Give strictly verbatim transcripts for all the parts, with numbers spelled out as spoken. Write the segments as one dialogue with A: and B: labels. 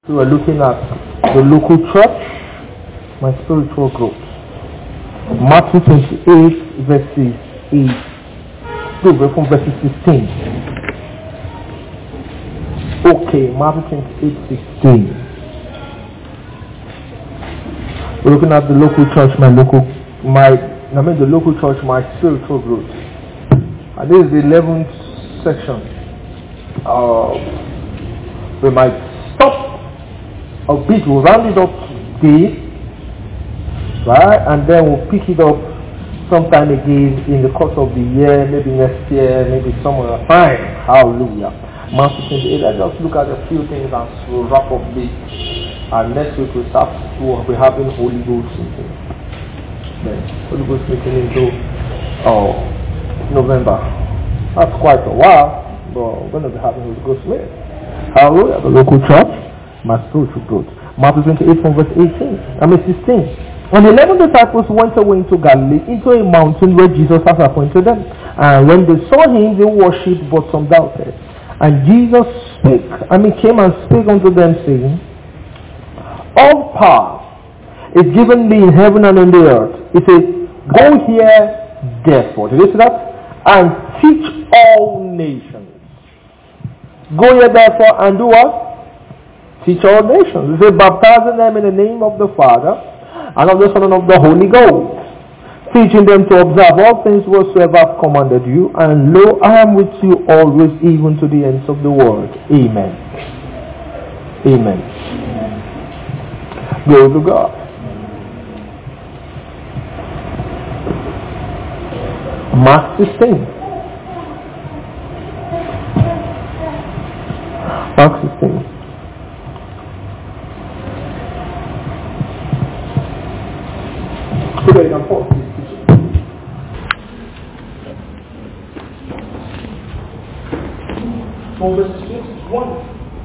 A: We were looking at the local church, my spiritual growth. Matthew twenty-eight, verses eight. No, we're from verses sixteen. Okay, Matthew twenty-eight, sixteen. We're looking at the local church, my local, my, I mean the local church, my spiritual growth. And this is the eleventh section. Uh, we might stop a bit, we'll round it up today, right? And then we'll pick it up sometime again in the course of the year, maybe next year, maybe somewhere. Fine. Hallelujah. Matthew twenty-eight, let's just look at a few things and we'll wrap up this. And next week we'll start, we'll be having Holy Ghost meeting. Then Holy Ghost meeting into oh, November. That's quite a while, but we're going to be having Holy Ghost meeting. Hallelujah. The local church, my spiritual growth. Matthew twenty-eight from verse eighteen. I mean sixteen. And the eleven disciples went away into Galilee, into a mountain where Jesus has appointed them. And when they saw him, they worshipped, but some doubted. And Jesus spake, I mean came and spake unto them, saying, all power is given me in heaven and on the earth. He says, go here, therefore. Did you see that? And teach all nations. Go here, therefore, and do what? Teach all nations. He says, baptizing them in the name of the Father, and of the Son, and of the Holy Ghost, teaching them to observe all things whatsoever I have commanded you, and lo, I am with you always, even to the ends of the world. Amen. Amen. Glory to God. Mark sixteen. Mark sixteen. So you can pause this teaching. From verse twenty-one.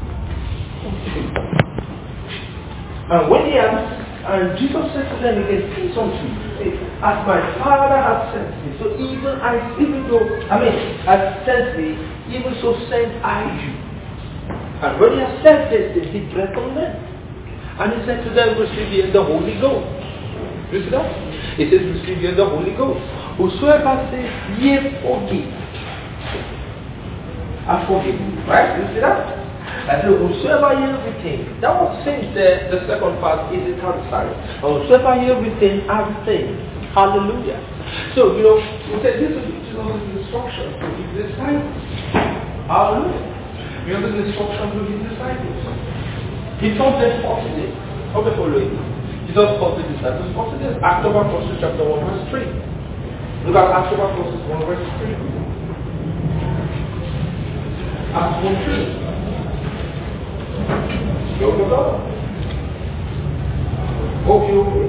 A: And when he asked, and Jesus said to them again, peace unto you, as my Father has sent me, so even I, even though, I mean, has sent me, even so send I you. And when he has said this, he breathed on them. And he said to them, receive ye the Holy Ghost. You see that? He says, receive ye the Holy Ghost. Whosoever says, ye forgive, I forgive you. Right? You see that? I said, whosoever ye retain. That was since the, the second part is eternal silence. Whosoever ye retain, I retain. Hallelujah. So, you know, we said this is Jesus' instruction to his disciples. Hallelujah. You know, this instruction to his disciples. He taught them forty days. Okay, following. Jesus taught the disciples forty days. Acts of Apostles chapter one verse three. Look at Acts of Apostles one verse three. Acts one three. Go to God. Hope you agree.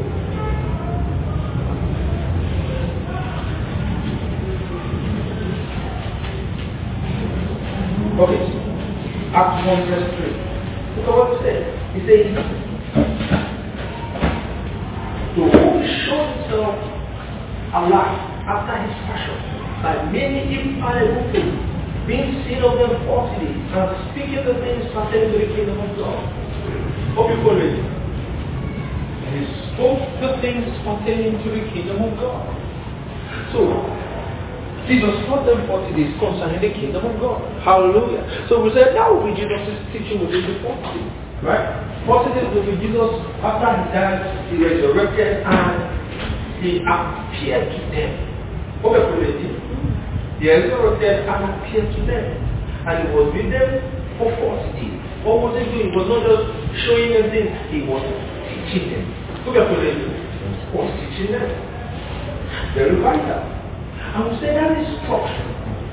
A: Okay. Acts one verse three. Look at what it says. He says, to whom showed himself alive after his passion by many infallible things, being seen of them forty days, and speaking the things pertaining to the kingdom of God. Hope you follow it. And he spoke the things pertaining to the kingdom of God. So, Jesus taught them forty days concerning the kingdom of God. Hallelujah. So we said that will be Jesus' teaching within the forty days. Right? forty days will be Jesus after he died, he resurrected, and he appeared to them. Hope you follow it. He resurrected and appeared to them. And he was with them for forty days. What was he doing? He was not just showing them things, he was teaching them. Look at what he was teaching them. Very vital. And we say that instruction.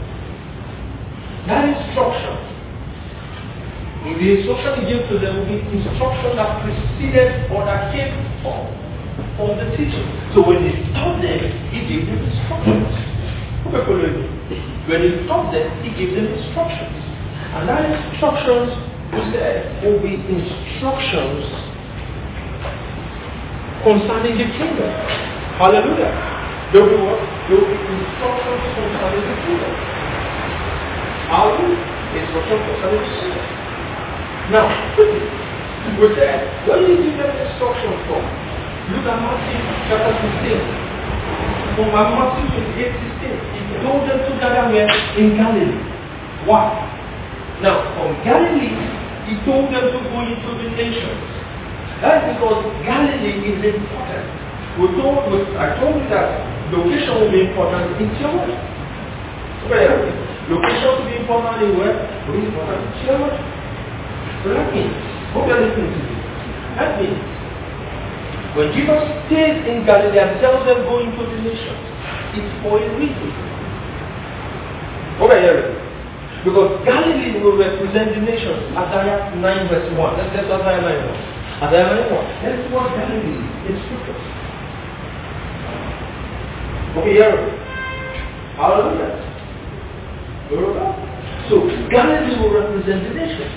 A: That instruction. In the instruction he gave to them will be instruction that preceded or that came from, from the teaching. So when he taught them, he gave them instructions. When he taught them, he gave them instructions. And that instructions we said will be instructions concerning the kingdom. Hallelujah. There will be what? There will be instructions concerning the kingdom. Hallelujah. Instructions concerning the kingdom. Now, quickly, we
B: We said, what did he give them instructions for? Look at Matthew chapter sixteen. From Matthew twenty-eight, sixteen, he told them to gather where? In Galilee. Why? Now, from Galilee, he told them to go into the nations. That's because Galilee is important. We told, we, I told you that location will be important in theology. Where? Location will be important in where? Will be important in theology. So that means, hope you're listening to me. That means, when Jesus stays in Galilee and tells them go into the nations, it's for a reason. Okay, here it is. Because Galilee will represent the nations. Isaiah nine verse one. Let's get Isaiah nine one. Isaiah nine one. That's what Galilee is scripture. Okay, here it is. Hallelujah. So Galilee will represent the nations.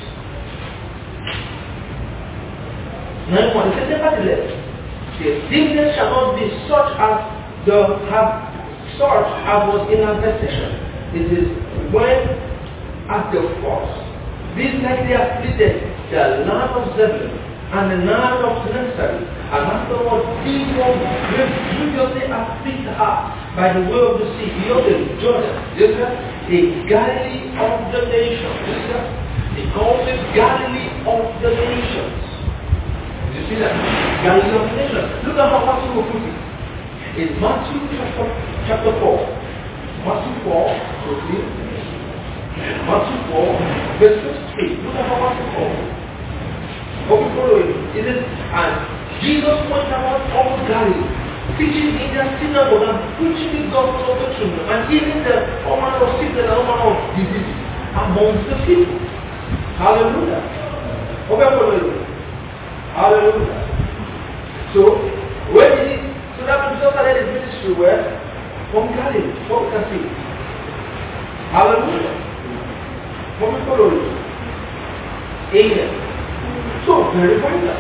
B: nine one. It says, nevertheless, the dignity shall not be such as the have such as was in our session. It is when at the first, these likely afflicted the land of Zebulun and the land of Naphtali, and afterwards these ones grievously afflicted her by the way of the sea, beyond the Jordan. Yes, sir? The Galilee of the nations. Yes, sir? He calls it Galilee of the nations. You see that? Galilee of the nations. Look at how Matthew will put it. In Matthew chapter, chapter four. Matthew four, quickly. Matthew four, verse fifty-three. Look at how Matthew four. What we follow it. It is, and Jesus went about all Galilee, teaching in their synagogue and preaching the gospel of the kingdom, and healing the all manner of sickness and all manner of diseases amongst the people. Hallelujah. What we follow it. Hallelujah. So, where did he? So that when Jesus started his ministry, where? From Galilee. What we can see. Hallelujah. What we follow it. Amen. So, verify that.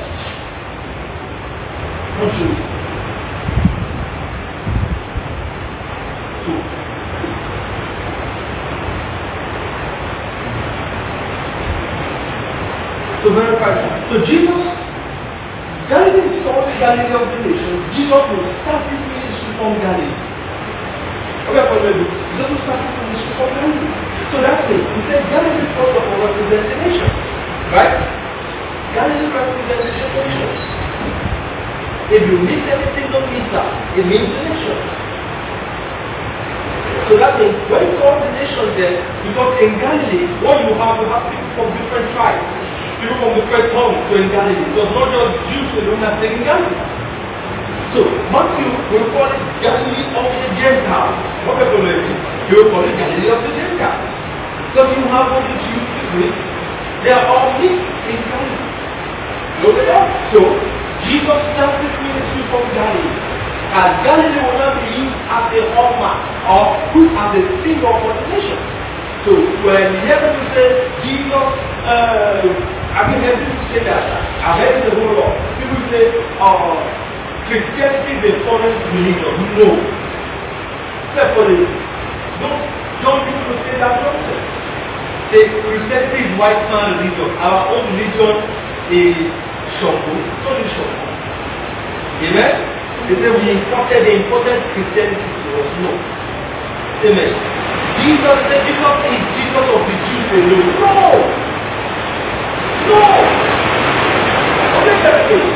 B: Not true. So, so verify that. So Jesus, Galilee is called the Galilee of the nations. Jesus will start his ministry from Galilee. Okay, for the Jesus will start his ministry from Galilee. So that's it. He said Galilee first of all represents the nation. Right? Galilee represents the nation. If you miss anything, don't miss that. It means the nation. So that means when you call the nation there, because in Galilee, what you have, you have people from different tribes, people from different tongues to in Galilee. So it's not just Jews alone that stay in Galilee. So Matthew will call it Galilee of the Gentiles. What people will do? He will call it Galilee of the Gentiles. Because you have all the Jews, the Greeks, they are all mixed in Galilee. Look at that. So Jesus started ministry from Galilee. And Galilee will not be used as a hallmark or put as a symbol for the nation. So when you hear people say Jesus, uh, I mean, heard people say that. I've heard the whole lot. People say, uh, Christianity is a foreign religion. No. Therefore, don't, don't people say that nonsense. Say Christianity is white man religion. Our own religion is Shoko. It's only Shoko. Amen? They say we imported the imported Christianity to us. No. Amen. Jesus said Jesus is Jesus of the Jews alone. No! No! Okay, that's it.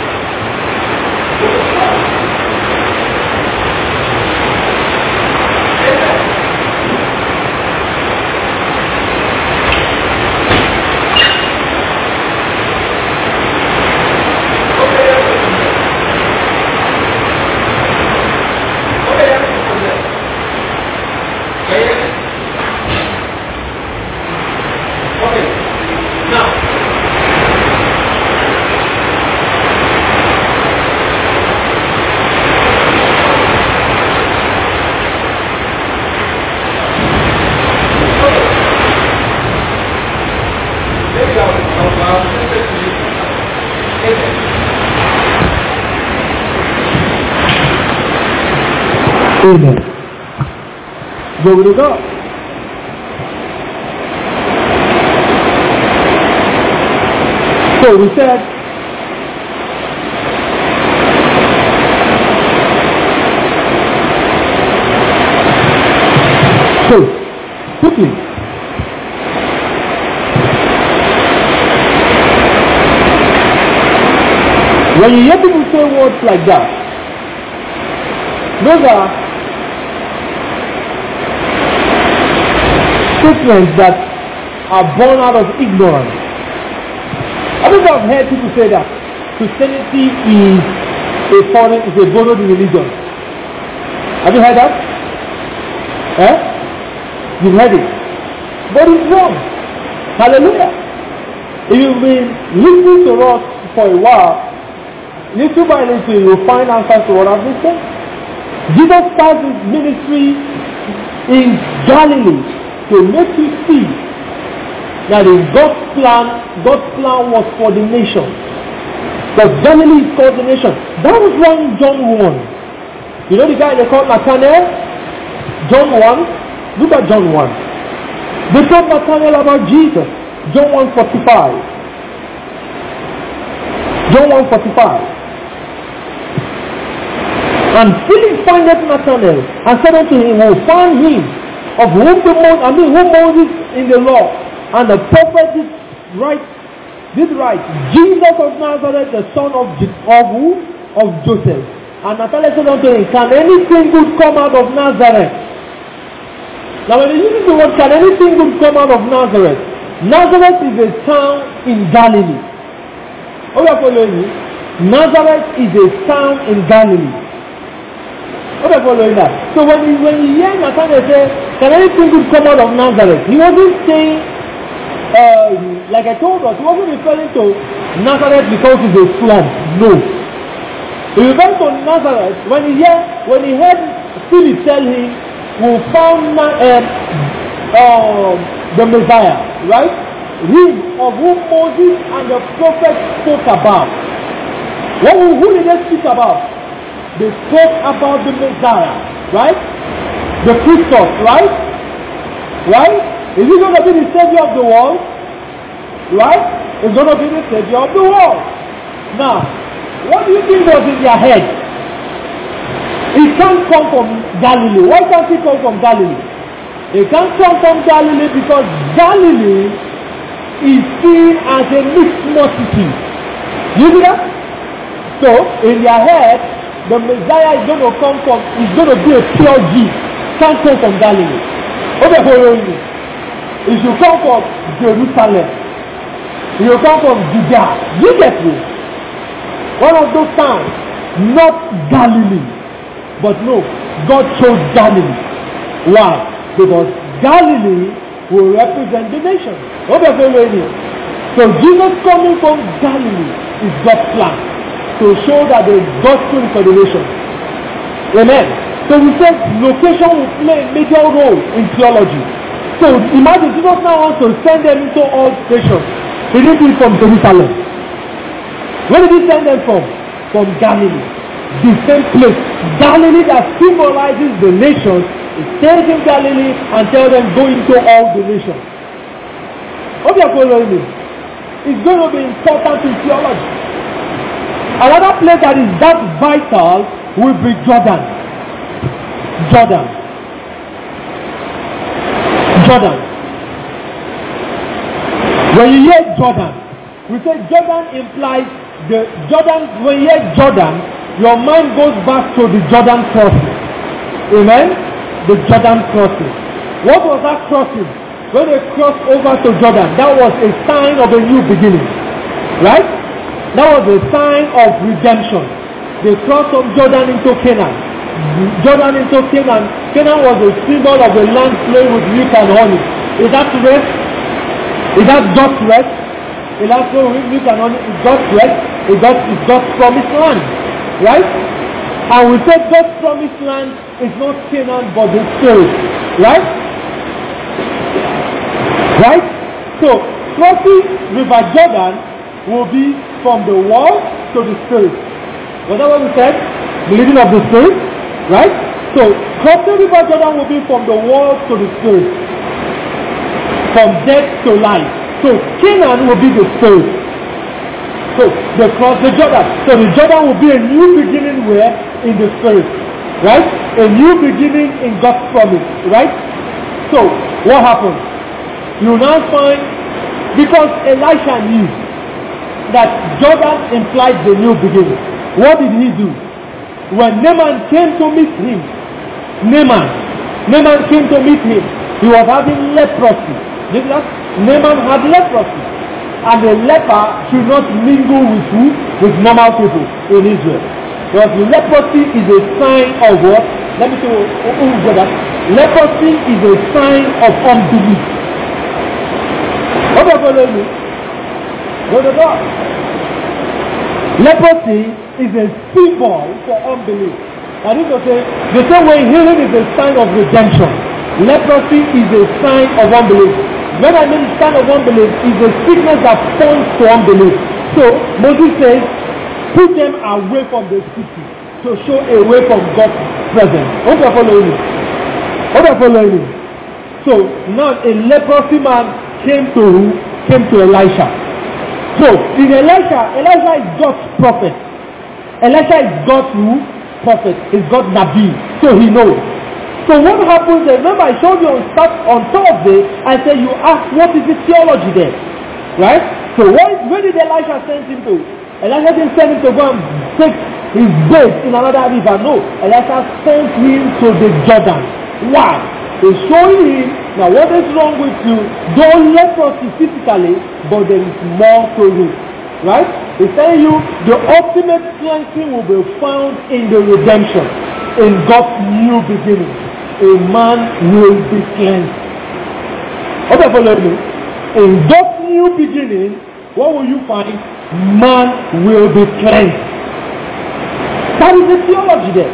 A: Amen. Glory to God. So we said So, quickly. When you hear people say words like that, those are statements that are born out of ignorance. I think I've heard people say that Christianity is a foreign, is a borrowed religion. Have you heard that? Eh? You've heard it. But it's wrong. Hallelujah. If you've been listening to us for a while, little by little you will find answers to what I've been saying. Jesus started his ministry in Galilee to make you see that in God's plan, God's plan was for the nation. Because Galilee is called the nation. That was why in John one. You know the guy they called Nathanael? John one. Look at John one. They told Nathanael about Jesus. John one forty-five. John one forty-five. And Philip findeth Nathanael and said unto him, who found him, of whom the Mo- I mean, who Moses in the law and the prophet did write, did write, Jesus of Nazareth, the son of Je- of who? Of Joseph. And Nathanael said unto him, can anything good come out of Nazareth? Now when you use the word, can anything good come out of Nazareth? Nazareth is a town in Galilee. Oh, you are following me? Nazareth is a town in Galilee. What are you following that? So when you, when you hear Nathanael say, can anything good come out of Nazareth? He wasn't saying, uh, like I told us, he wasn't referring to Nazareth because it's a slum. No. He referred to Nazareth when he heard, when he heard Philip tell him, who found uh, uh, the Messiah, right? Him of whom Moses and the prophet spoke about. What, who did they speak about? They spoke about the Messiah, right? The Christos, right? Right? Is he going to be the Savior of the world? Right? He's going to be the Savior of the world. Now, what do you think was in their head? It can't come from Galilee. Why can't it come from Galilee? It can't come from Galilee because Galilee is seen as a mixed multitude. You see that? So, in their head, the Messiah is going to come from, is going to be a pure Jew. Can't come from Galilee. Okay, following me. It should come from Jerusalem. It should come from Judea. You get me? One of those towns. Not Galilee. But no, God chose Galilee. Why? Because Galilee will represent the nation. Okay, following me. So Jesus coming from Galilee is God's plan. To show that the gospel is for the nation. Amen. So we said location will play a major role in theology. So imagine Jesus now wants to send them into all nations. He didn't do it from Jerusalem. Where did he send them from? From Galilee. The same place. Galilee that symbolizes the nations. He stays in Galilee and tells them go into all the nations. What are you following me? It's going to be important in theology. Another place that is that vital will be Jordan. Jordan. Jordan. When you hear Jordan, we say Jordan implies the Jordan. When you hear Jordan, your mind goes back to the Jordan crossing. Amen? The Jordan crossing. What was that crossing? When they crossed over to Jordan, that was a sign of a new beginning. Right? That was a sign of redemption. They crossed from Jordan into Canaan. Jordan into Canaan. Canaan was a symbol of a land flowing with milk and honey. Is that rest? Is that God's rest? Is that flowing with milk and honey? Is God's rest? Is God, is God's promised land? Right? And we said God's promised land is not Canaan but the Spirit. Right? Right? So, crossing River Jordan will be from the world to the Spirit. Was that what we said? The leading of the Spirit. Right? So, crossing River Jordan will be from the world to the Spirit. From death to life. So, Canaan will be the Spirit. So, they cross the Jordan. So, the Jordan will be a new beginning where? In the Spirit. Right? A new beginning in God's promise. Right?
C: So, what happened? You now find, because Elisha knew that Jordan implied the new beginning. What did he do? When Naaman came to meet him, Naaman, Naaman came to meet him, he was having leprosy. Did that? Naaman had leprosy. And a leper should not mingle with who? With normal people in Israel. Because leprosy is a sign of what? Let me show you who got that. Leprosy is a sign of unbelief. What do I follow you? Go to God. Leprosy is a symbol for unbelief. That is to say, the same way healing is a sign of redemption, leprosy is a sign of unbelief. When I mean sign of unbelief, is a sickness that points to unbelief. So Moses says, put them away from the city to show away from God's presence. What are you following me? What are you following me? So now a leprosy man came to who? Came to Elisha. So in Elisha, Elisha is God's prophet. Elisha is God's who? Prophet. He's God's Nabi. So he knows. So what happens is, remember I showed you on, start, on Thursday, I said you ask what is the theology there? Right? So what, where did Elisha send him to? Elisha didn't send him to go and take his bait in another river. No. Elisha sent him to the Jordan. Why? He's showing him, now what is wrong with you? Don't leprosy physically, but there is more to it. Right? He's telling you the ultimate cleansing will be found in the redemption, in God's new beginning. A man will be cleansed. What are you following me? In God's new beginning, what will you find? Man will be cleansed. That is the theology there.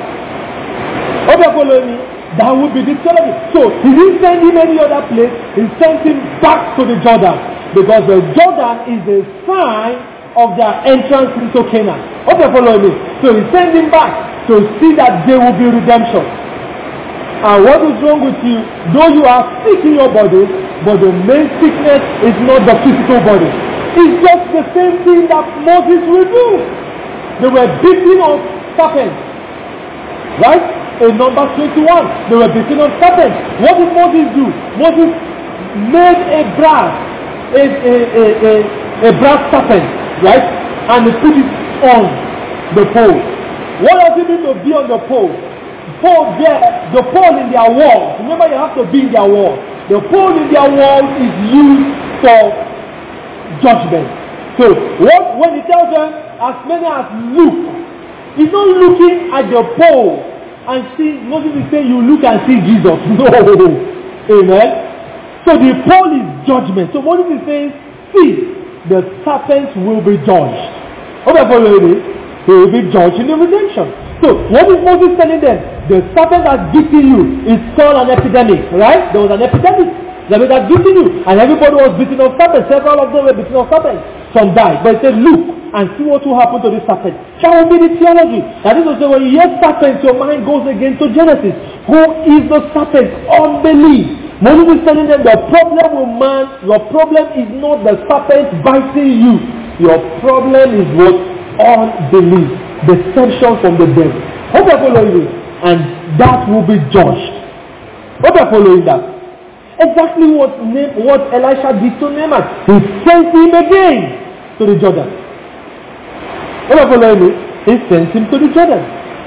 C: What are you following me? That will be the theology. So he didn't send him any other place. He sent him back to the Jordan, because the Jordan is a sign of their entrance into Canaan. What are you following me? So he sent him back to see that there will be redemption. And what is wrong with you? Though you are sick in your body, but the main sickness is not the physical body. It's just the same thing that Moses will do. They were beating of serpents. Right? In Numbers twenty-one, they were beating of serpents. What did Moses do? Moses made a brass, a, a, a, a, a brass serpent, right? And he put it on the pole. What does it mean to be on the pole? Pole there, the pole in their walls. Remember, you have to be in their walls. The pole in their walls is used for judgment. So, what when he tells them, as many as look, he's not looking at the pole and see. Moses is saying, you look and see Jesus. No, amen. So the pole is judgment. So Moses is saying, see, the serpents will be judged. Okay, for you, they will be judged in the redemption. So what is Moses telling them? The serpent that's beating you is called an epidemic, right? There was an epidemic that was beating you, and everybody was beaten of serpents. Several of them were beaten of serpents. Some died, but he said, look and see what will happen to this serpent. That will be the theology. That is to say, when you hear serpents, your mind goes again to Genesis. Who is the serpent? Unbelief. Moses is telling them the problem with man, your problem is not the serpent biting you. Your problem is what? Unbelief. Deception from the devil. Hope you are following this. And that will be judged. Hope you are following that. Exactly what, what Elisha did to Naaman. He sent him again to the Jordan. Hope you are following me. He sent him to the Jordan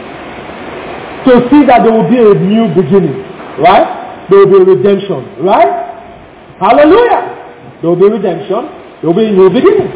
C: to see that there will be a new beginning. Right? There will be a redemption. Right? Hallelujah. There will be redemption. There will be a new beginning.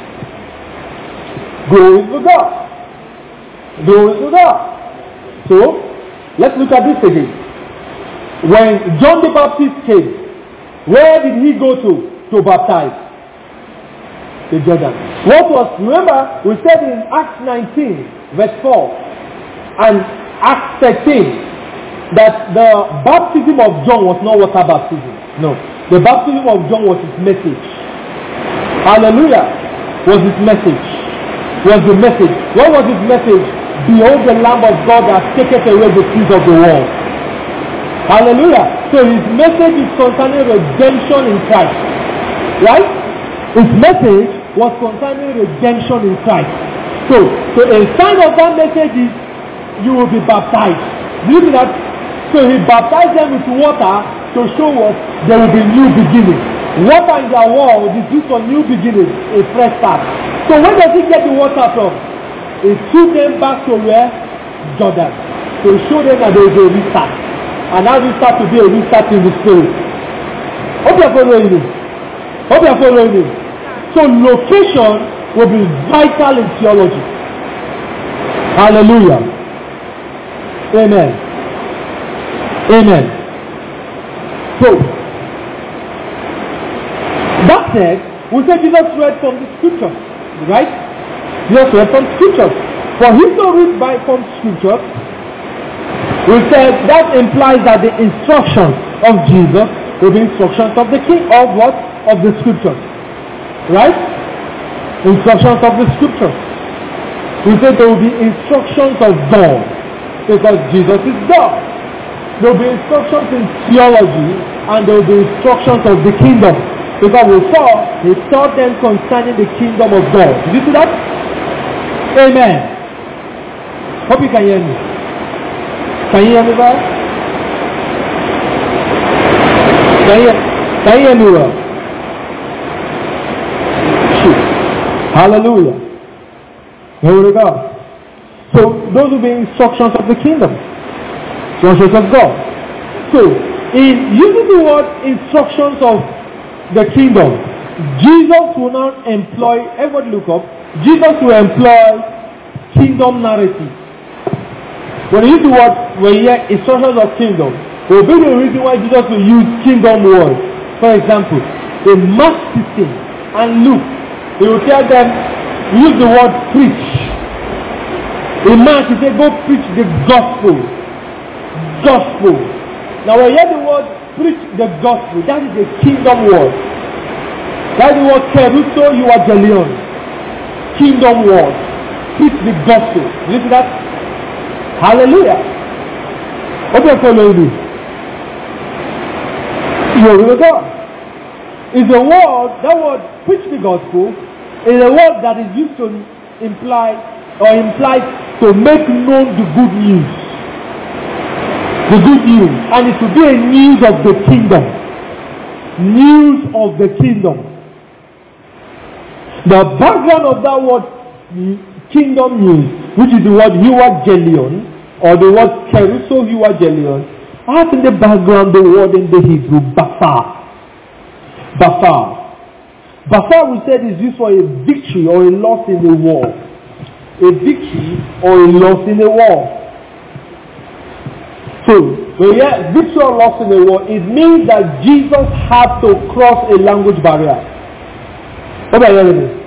C: Glory to God. Glory to God. So, let's look at this again. When John the Baptist came, where did he go to to baptize? The Jordan. What was, remember, we said in Acts nineteen, verse four, and Acts thirteen, that the baptism of John was not water baptism. No. The baptism of John was his message. Hallelujah. Was his message. Was the message. What was his message? Behold the Lamb of God that taketh away the sins of the world. Hallelujah. So his message is concerning redemption in Christ. Right? His message was concerning redemption in Christ. So, so a sign of that message is you will be baptized. Do you see that? So he baptized them with water to show us there will be new beginning. Water in their world is used for new beginning, a fresh start. So when does he get the water from? He took them back to where? Jordan. To show them that there is a restart. And now we start to be a restart in the spirit. Hope you are following me. Hope you are following me. So location will be vital in theology. Hallelujah. Amen. Amen. So, that said, we say Jesus read from the scriptures, right? Jesus read from scriptures. For him to read by from scriptures, we said that implies that the instructions of Jesus will be instructions of the king, of what? Of the scriptures. Right? Instructions of the scriptures. We said there will be instructions of God, because Jesus is God. There will be instructions in theology, and there will be instructions of the kingdom. Because we saw, he taught them concerning the kingdom of God. Did you see that? Amen. Hope you can hear me. Can you hear me well? Can you, can you hear me well? Hallelujah. Here we go. So those will be instructions of the kingdom. Instructions of God. So in using the word instructions of the kingdom, Jesus will not employ, everybody look up, Jesus will employ kingdom narrative. When you use the word, when you hear instructions of kingdom, it will be the reason why Jesus will use kingdom words. For example, in Mark sixteen and Luke, he will tell them, use the word preach. In Mark, he said, go preach the gospel. Gospel. Now when you hear the word preach the gospel, that is a kingdom word. That is the word keruso euangelion. Kingdom word. Preach the gospel. You see that? Hallelujah. What do you follow me? Glory to God. Is a word, that word preach the gospel is a word that is used to imply or implies to make known the good news. The good news. And it will be a news of the kingdom. News of the kingdom. The background of that word kingdom news, which is the word euangelion or the word keruso euangelion, has in the background the word in the Hebrew basar. Basar. Basar, we said, is used for a victory or a loss in a war. A victory or a loss in a war. So, when you hear victory or loss in a war, it means that Jesus had to cross a language barrier. What are you hearing me?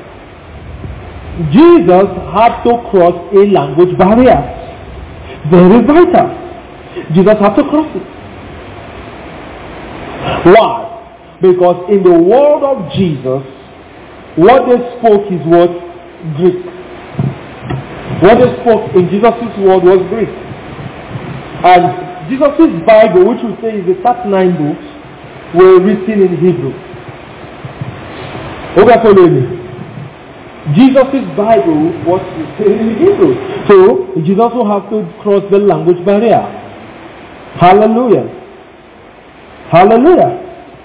C: Jesus had to cross a language barrier. Very vital. Jesus had to cross it. Why? Because in the world of Jesus, what they spoke is what? Greek. What they spoke in Jesus' world was Greek. And Jesus' Bible, which we say is the thirty-nine books, were written in Hebrew. Okay, follow me. Jesus' Bible was written in Hebrew. So, Jesus will have to cross the language barrier. Hallelujah. Hallelujah.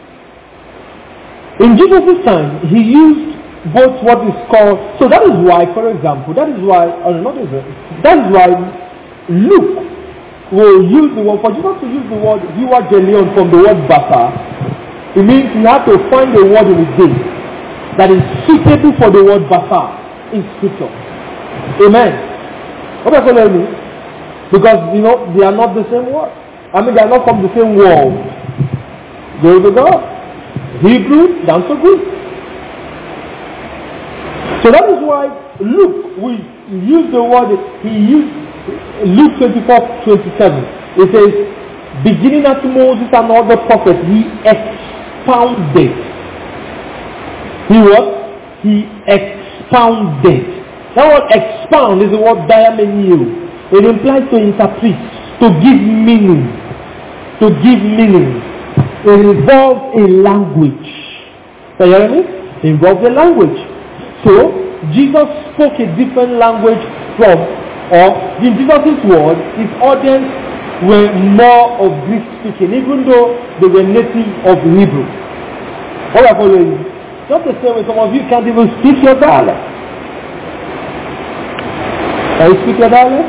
C: In Jesus' time, he used both what is called, so that is why, for example, that is why, or not even, that is why Luke will use the word, for Jesus to use the word euangelion from the word basar, it means you have to find a word in the day that is suitable for the word basar in scripture. Amen. What are you following me? Because, you know, they are not the same word. I mean, they are not from the same world. Glory to God. Hebrew down to Greek. So that is why Luke, we use the word, he used Luke twenty-four twenty-seven. It says, beginning at Moses and all the prophets, he expounded. He what? He expounded. That word expound is the word diamenio. It implies to interpret, to give meaning. To give meaning. It involves a language. Are you hearing me? It involves a language. So, Jesus spoke a different language from, or in Jesus' word, his audience were more of Greek speaking, even though they were native of Hebrew. All I follow you. Just the same way some of you can't even speak your dialect. Can you speak your dialect?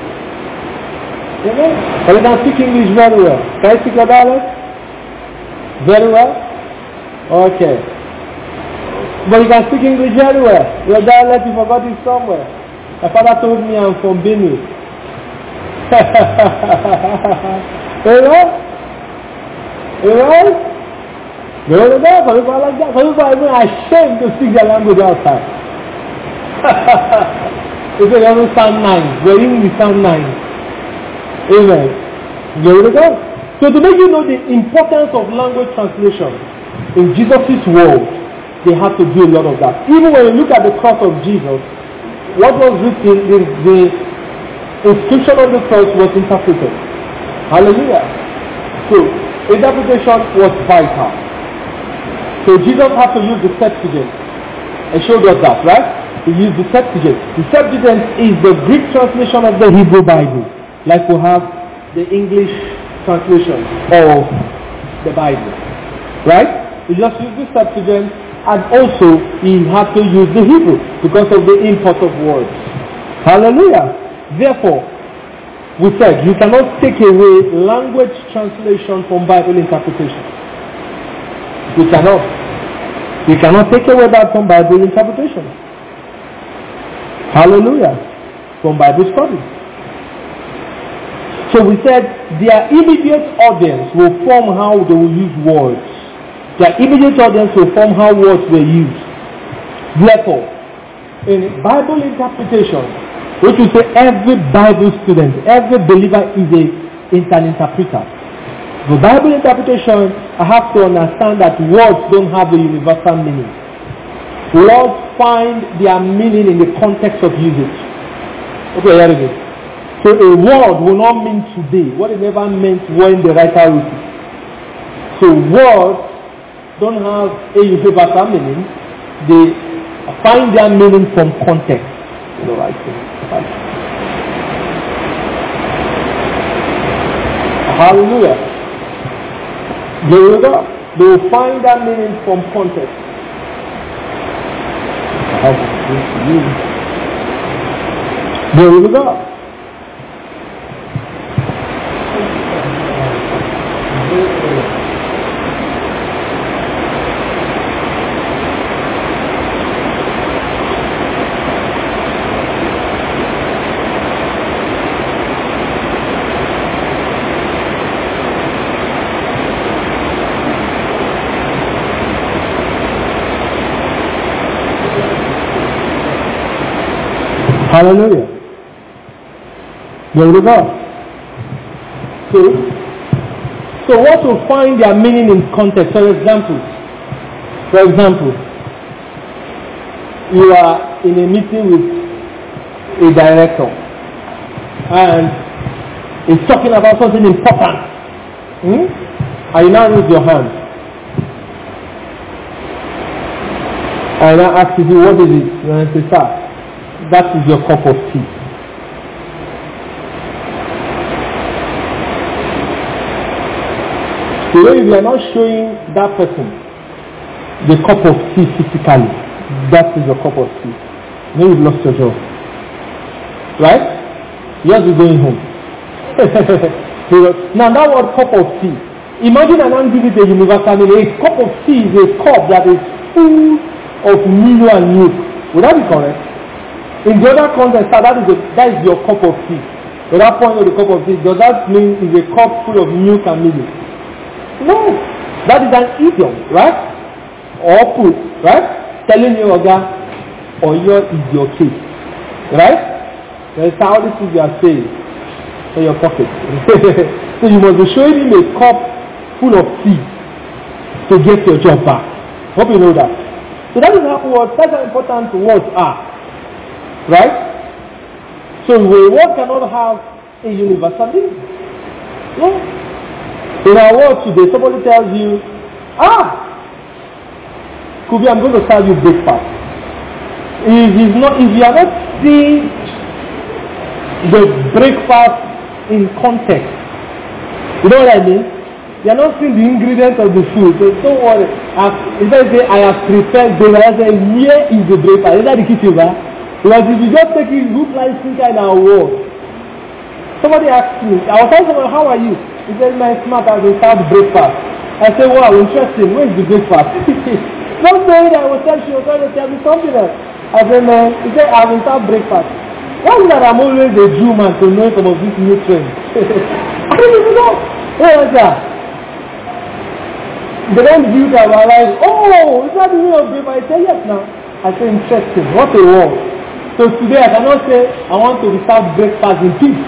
C: Amen. But you can speak English very well. Can you speak your dialect? Very well? Okay. But you can speak English very well. Your dialect, you forgot it somewhere. My father told me I'm from Benue. You know? You know? You know that? Some people are like that. Some people are even ashamed to speak their language outside. They say it doesn't sound nice. Their English sound nice. Amen. You know that? So to make you know the importance of language translation in Jesus' world, they had to do a lot of that. Even when you look at the cross of Jesus, what was written, the, the inscription on the cross was interpreted. Hallelujah. So, interpretation was vital. So Jesus had to use the Septuagint. I showed us that, right? He used the Septuagint. The Septuagint is the Greek translation of the Hebrew Bible. Like we have the English translation of the Bible. Right? He just used the Septuagint, and also he had to use the Hebrew because of the import of words. Hallelujah. Therefore, we said you cannot take away language translation from Bible interpretation. You cannot. You cannot take away that from Bible interpretation. Hallelujah. From Bible study. So we said their immediate audience will form how they will use words. Their immediate audience will form how words were used. Therefore, in Bible interpretation, which we say every Bible student, every believer is a is an interpreter. The Bible interpretation, I have to understand that words don't have a universal meaning. Words find their meaning in the context of usage. Okay, here it is. So a word will not mean today what it never meant when the writer wrote it. So words don't have a universal meaning. They find their meaning from context. You know, right? Right. Hallelujah. There you go. They will find that meaning from context. There you go. Hallelujah. There we go. So, so what will find their meaning in context? For example, for example, you are in a meeting with a director and he's talking about something important. Hmm? And you now raise your hand. And I ask you, what is it? You want to say, sir, that is your cup of tea. So if you are not showing that person the cup of tea physically, that is your cup of tea. Then you've lost your job. Right? Yes, you're going home. Now that word cup of tea, imagine I now give it a universal meaning. A cup of tea is a cup that is full of milk and milk. Would that be correct? In the other context, that is, a, that is your cup of tea. At that point of the cup of tea, does that mean it's a cup full of milk and milk? No. That is an idiom, right? Or put, right? Telling you, Oga, or your is your case. Right? That's how this is your saying. In your pocket. So you must be showing him a cup full of tea to get your job back. Hope you know that. So that is how words, that's how important words are. Right? So a word cannot have a universal meaning. Yeah. In our world today, somebody tells you, ah, Kubi, I'm going to serve you breakfast. If, it's not, if you are not seeing the breakfast in context, You know what I mean? You are not seeing the ingredients of the food. So don't worry. If I say I have prepared breakfast, I say where is the breakfast? Is that the kitchen, right? Because if you just take it, look like thinker in our world. Somebody asked me, I was asking someone, how are you? He said, my smart has been served breakfast. I said, wow, interesting. Where is the breakfast? Don't say that I was telling you, I was trying to tell me something else. I said, man, he said, I have been served breakfast. Why is that I'm always a Jew man to know some of these new trends? I don't even know. What was that? They don't view that we're like, oh, is that the way of breakfast? I say, yes now. I say, interesting. What a word. So today I cannot say, I want to serve breakfast in peace.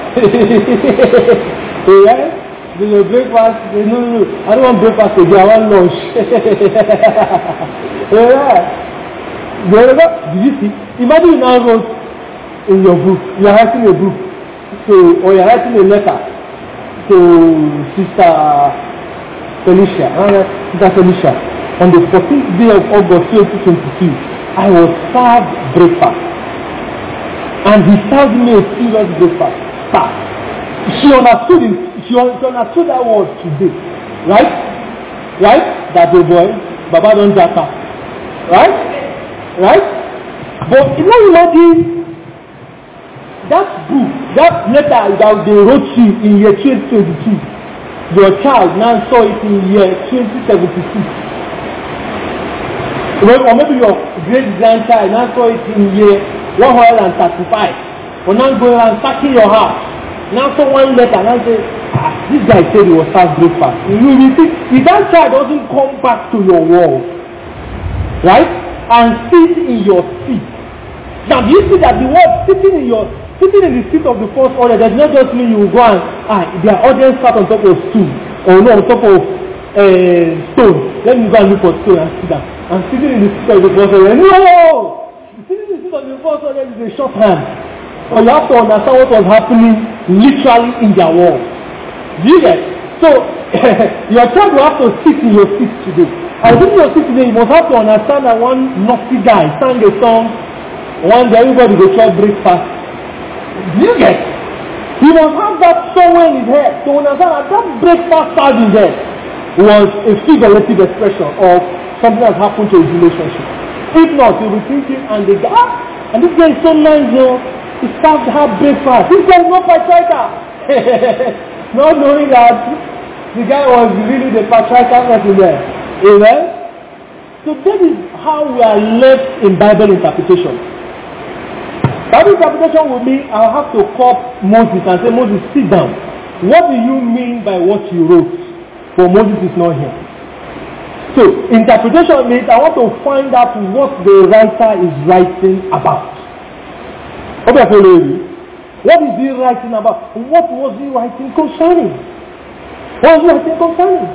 C: Yeah? There's a breakfast. No, no, no. I don't want breakfast today. I want lunch. Yeah. Did you see? Imagine you now wrote in your book, you are writing a book, so, or you are writing a letter to Sister Felicia, uh, Sister Felicia, on the fourteenth day of August twenty twenty-two, I was served breakfast, and he served me a serious breakfast. But she understood it. She understood that word today, right? Right? That the boy, Baba don't jata, right? Right? But you know, imagine that book, that letter that they wrote you in year twenty twenty-two, your child now saw it in year twenty seventy-six. Or maybe your great grandchild now saw it in year one hundred thirty-five. Or now going around sacking your house. Now saw one letter and now say, ah, this guy said he was served breakfast. You will think, if that child doesn't come back to your world, right, and sit in your seat. Now do you see that the word sitting in your Sitting in the seat of the first order does not just mean you will go and ah, their audience sat on top of stool or no on top of uh, stone. Let me go and look for stone and sit down. I'm sitting in the seat of the first order. No! Sitting in the seat of the first order is a shorthand. Or you have to understand what was happening literally in their world. Do you get? So your child will have to sit in your seat today. And sitting in your seat today, you must have to understand that one naughty guy sang a song. One day everybody go try breakfast. Do you get? He must have that somewhere in his head to understand that that breakfast served in there was a figurative expression of something that happened to his relationship. If not, he'll be thinking, and the guy, ah, and this guy is so nice, you know, he served her breakfast. This guy is not patriarchal. Not knowing that the guy was really the patriarchal person there. Amen? So that is how we are left in Bible interpretation. Bible interpretation will mean I'll have to call Moses and say, Moses, sit down. What do you mean by what you wrote? For Moses is not here. So, interpretation means I want to find out what the writer is writing about. Okay, follow you. What is he writing about? What was he writing concerning? What was he writing concerning?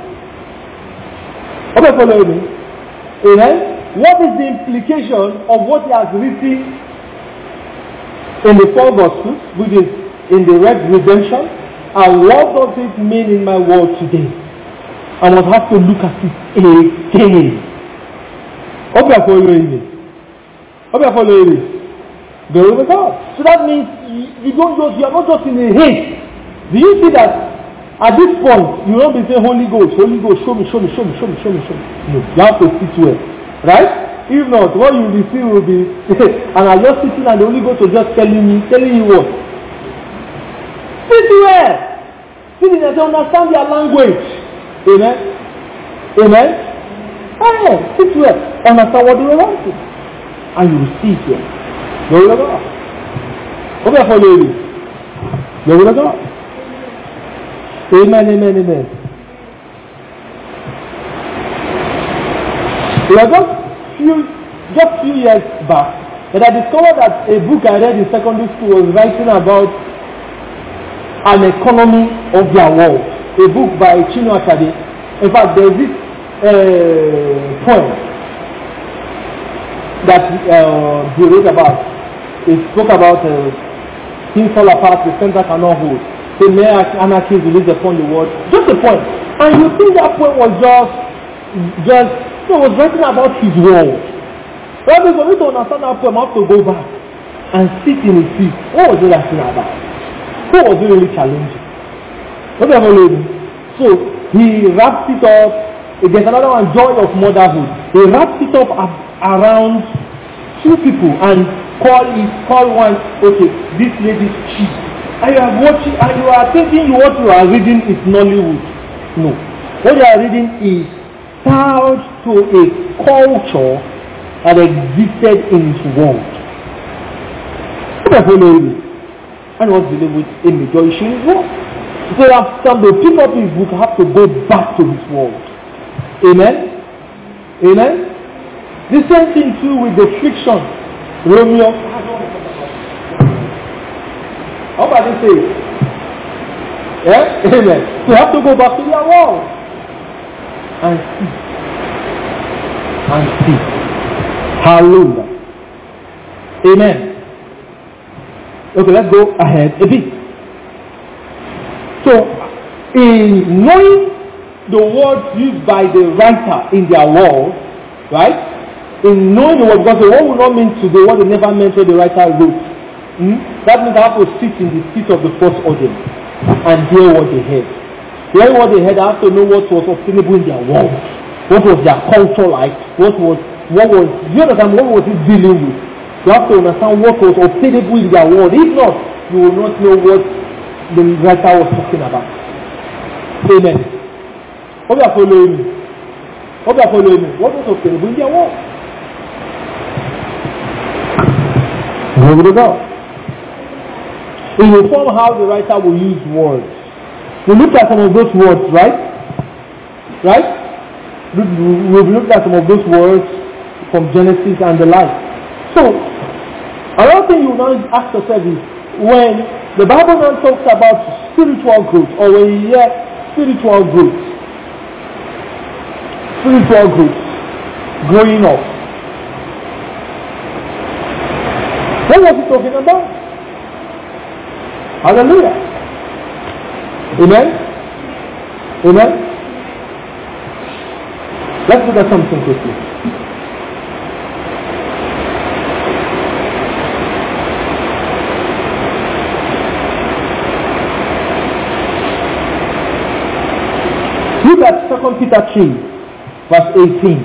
C: Okay, follow me. Amen? What is the implication of what he has written in the four Gospels, which is in the red redemption, and what does it mean in my world today? I must have to look at it again. Hope you are following me. Hope you are following me. Glory to God. So that means you, you don't just, you are not just in a haste. Do you see that at this point you won't be saying Holy Ghost, Holy Ghost, show me, show me, show me, show me, show me, show me. No, you have to sit well, right? If not, what you will see will be, and I just sitting and the Holy Ghost was just telling me, telling you what? Sit well. Sit in to understand their language. Amen? Amen? Hey, sit well. Understand what they were writing. And you will see it here. Glory to God. Okay, follow you. Glory to God. Amen, amen, amen. We are just few, just few years back that I discovered that a book I read in secondary school was writing about an economy of their world. A book by Chinua Achebe. In fact, there is this uh, poem that uh, he wrote about. He spoke about uh, things fall apart, the center cannot hold. The mere anarchy is released upon the world. Just a poem. And you think that poem was just, just, he was writing about his world. Well, for me to understand that poem, I have to go back and sit in his seat. What was he writing about? What was he really challenging? What do you have So he wraps it up. There's another one, joy of motherhood. He wraps it up around two people and call it, call one, okay, this lady's cheap. And you are watching, and you are thinking what you are reading is Nollywood. No. What you are reading is tied to a culture that existed in his world. And was dealing with a majority in his world. So that some the pick up his book have to go back to his world. Amen? Amen? The same thing too with the fiction. Romeo. How about this say? Yeah? Amen. So you have to go back to their world. And see. And see. Hallelujah. Amen. Okay, let's go ahead a bit. So, in knowing the words used by the writer in their world, right? In knowing the word, because the word will not mean today what they never meant when the writer wrote. Hmm? That means I have to sit in the seat of the first audience and hear what they heard. Hearing what they heard, I have to know what was obtainable in their world. What was their culture like? What was, what was, you understand, what was it dealing with? You have to understand what was obtainable in their world. If not, you will not know what the writer was talking about. Amen. Hope you are following me. Hope you are following me. What was obtainable in their world? Glory to God. It will form how the writer will use words. We looked at some of those words, right? Right? We've looked at some of those words from Genesis and the like. So, another thing you now ask yourself is, when the Bible now talks about spiritual growth, or when you hear spiritual growth, spiritual growth, growing up, what was he talking about? Hallelujah. Amen? Amen? Let's look at something quickly. Look at Second Peter three, verse eighteen.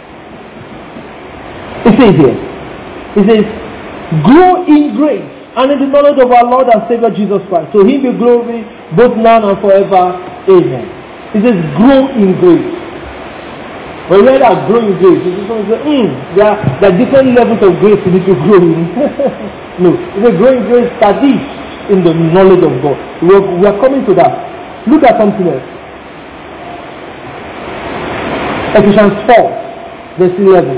C: It says here, it says, grow in grace and in the knowledge of our Lord and Savior Jesus Christ. To him be glory both now and forever. Amen. It says, grow in grace. When you hear that grow in grace, you just want to say, hmm, there are, there are different levels of grace you need to grow in. No, it's a growing grace that is in the knowledge of God. We are, we are coming to that. Look at something else. Ephesians four, verse eleven.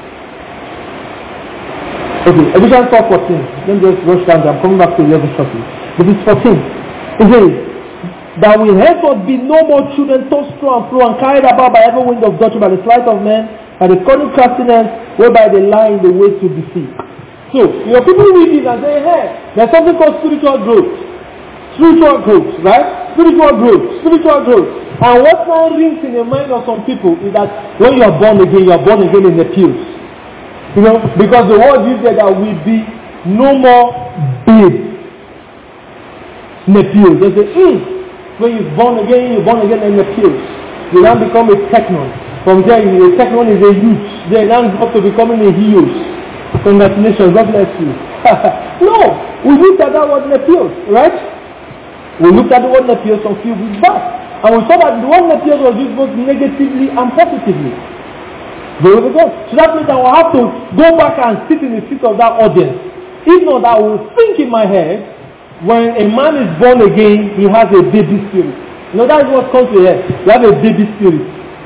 C: Okay, Ephesians four, fourteen. Let me just rush down there. I'm coming back to eleven shortly. But it's fourteen. It says, that we henceforth be no more children tossed to and fro and carried about by every wind of doctrine, by the sleight of men, by the cunning craftiness, whereby they lie in the way to deceive. So, you know, people read this and say, hey, there's something called spiritual growth. Spiritual growth, right? Spiritual growth, spiritual growth. And what now rings in the mind of some people is that when you are born again, you are born again in the pews. You know, because the word is there that we be no more babes in the pews. They say, hmm. When you're born again, you're born again in the pews. You now become a technon. From there, a technon is a youth. Then now you up to becoming a heos. Congratulations, God bless you. No, we looked at that word in the pews, right? We looked at the word in the pews some few weeks back. And we saw that the word in the pews was used both negatively and positively. Glory to God. So that means I will have to go back and sit in the seat of that audience. If not, I will think in my head, when a man is born again, he has a baby spirit. You know, that is what comes to head. You have a baby spirit.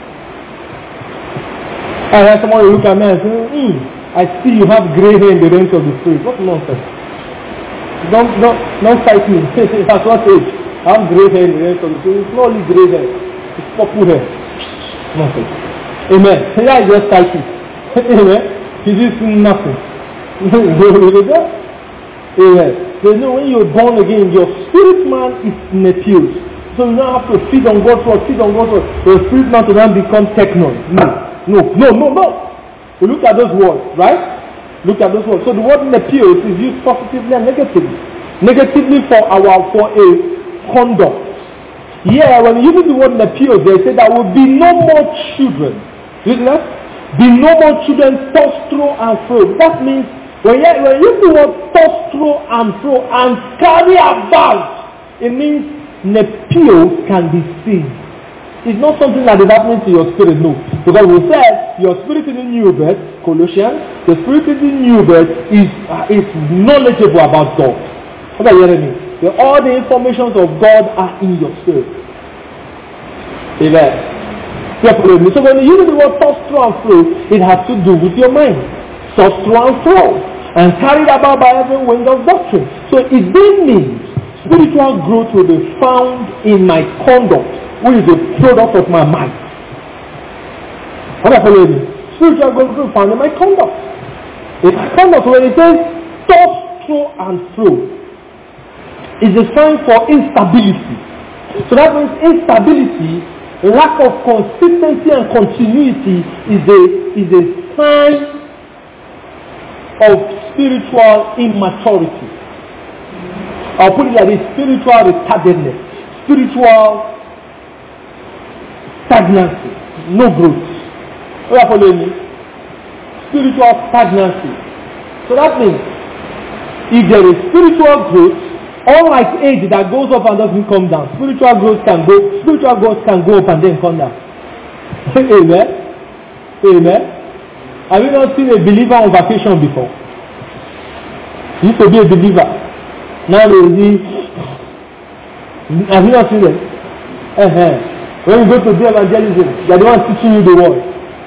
C: I heard someone look at me and say, hmm, I see you have grey hair in the realms of the spirit. What nonsense. Don't, don't, don't fight me. At what age? I have grey hair in the realms of the spirit. It's not only grey hair. It's purple hair. Nonsense. Amen. So yeah, I just fight it. Amen. He just nothing. Amen. They know when you're born again, your spirit man is in a pews. So you don't have to feed on God's word, feed on God's word. Your spirit man to then become technon. No, no, no, no, no. We look at those words, right? Look at those words. So the word in the pews is used positively and negatively. Negatively for our for a conduct. Yeah, when you use the word nepios, they say there will be no more children. You see that? Be no more children tossed through and fro. That means when you, when you use the word tossed through and fro and carry about, it means nepios can be seen. It's not something that is happening to your spirit, no. Because we said your spirit is in new birth, Colossians, the spirit is in new birth is, uh, is knowledgeable about God. What are you hearing me? The, all the informations of God are in your spirit. Amen. So when you use the word tossed through and fro, it has to do with your mind. Tossed through and fro. And carried about by every wind of doctrine. So it then means spiritual growth will be found in my conduct, which is a product of my mind. What are you following? Spiritual growth will be found in my conduct. In my conduct, when it says tossed through and fro, is a sign for instability. So that means instability, lack of consistency and continuity is a is a sign of spiritual immaturity. I'll put it like this: spiritual retardedness, spiritual stagnancy, no growth. What are you following me? Spiritual stagnancy. So that means if there is spiritual growth, unlike age that goes up and doesn't come down, spiritual growth can go, spiritual growth can go up and then come down. Amen. Amen. Have you not seen a believer on vacation before? He used to be a believer. Now they see. Have you not seen it? Uh-huh. When you go to do evangelism, they are the ones teaching you the word.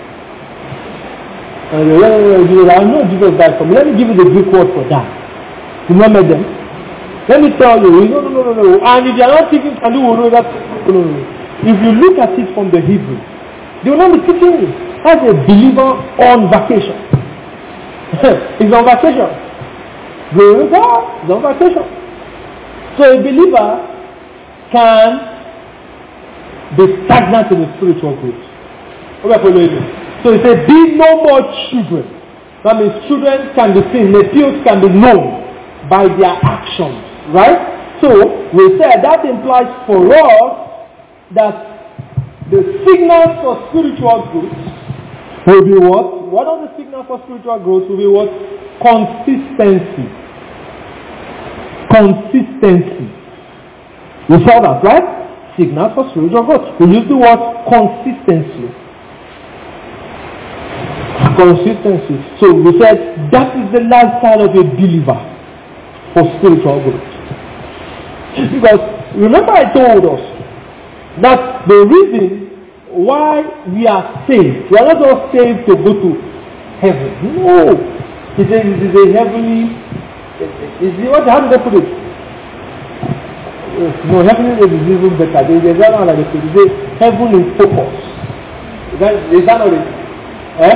C: And they say, I know Jesus died for me. Let me give you the Greek word for that. Remember them? Let me tell you, no, no, no, no, no. And if you are not teaching, can you know that? No, no, no. If you look at it from the Hebrew, they will not be teaching you as a believer on vacation. He's on vacation. Glory to God, he's on vacation. So a believer can be stagnant in the spiritual growth. So he said, be no more children. That means children can be seen, nepios can be known by their actions. Right? So, we said that implies for us that the signals for spiritual growth will be what? What are the signals for spiritual growth? Will be what? Consistency. Consistency. We saw that, right? Signals for spiritual growth. We use the word consistency. Consistency. So, we said that is the lifestyle of a believer for spiritual growth. Because remember I told us that the reason why we are saved, we are not just saved to go to heaven. No. It is, it is a heavenly, is it, what, how do they put it? No, heavenly is even better. There is another like they put it. Heaven in focus. Is that, is that not it? Eh?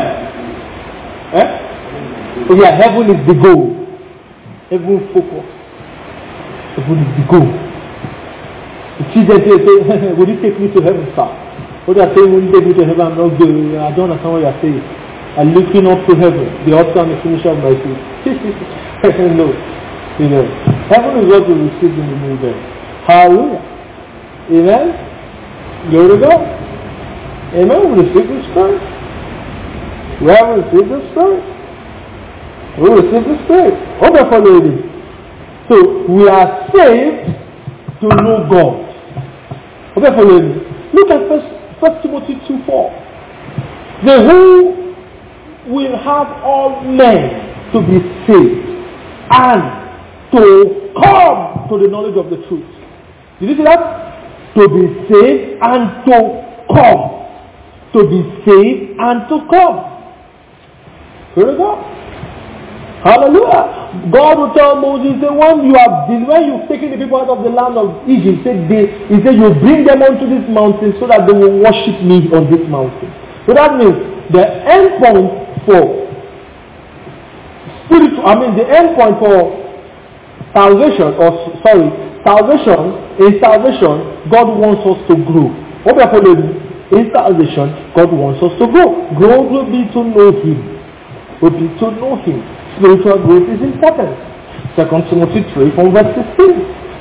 C: Eh? Oh yeah, heaven is the goal. Heaven focus. Heaven is the goal. The children say, will you take me to heaven, sir? What are saying, will you take me to heaven? I'm not good. I don't understand what you're saying. I'm looking up to heaven, the author and the finisher of my faith. No. You know, heaven is what we receive in the new day. Hallelujah. Amen. Glory to God. Amen. We receive the Spirit. We have received the Spirit. We receive the Spirit. Okay, for ladies. So, we are saved to know God. Okay, for ladies. Look at First, First Timothy two four. The who will have all men to be saved and to come to the knowledge of the truth. Did you see that? To be saved and to come. To be saved and to come. Here we go. Hallelujah. God will tell Moses, the one you have been, when you've taken the people out of the land of Egypt, said they, he said, you bring them onto this mountain so that they will worship me on this mountain. So that means the end point for spiritual, I mean the end point for salvation, or sorry, salvation, in salvation, God wants us to grow. What we are following? In salvation, God wants us to grow. Growth will be to know Him. Will be to know Him. Spiritual growth is important. Second Timothy three from verse sixteen.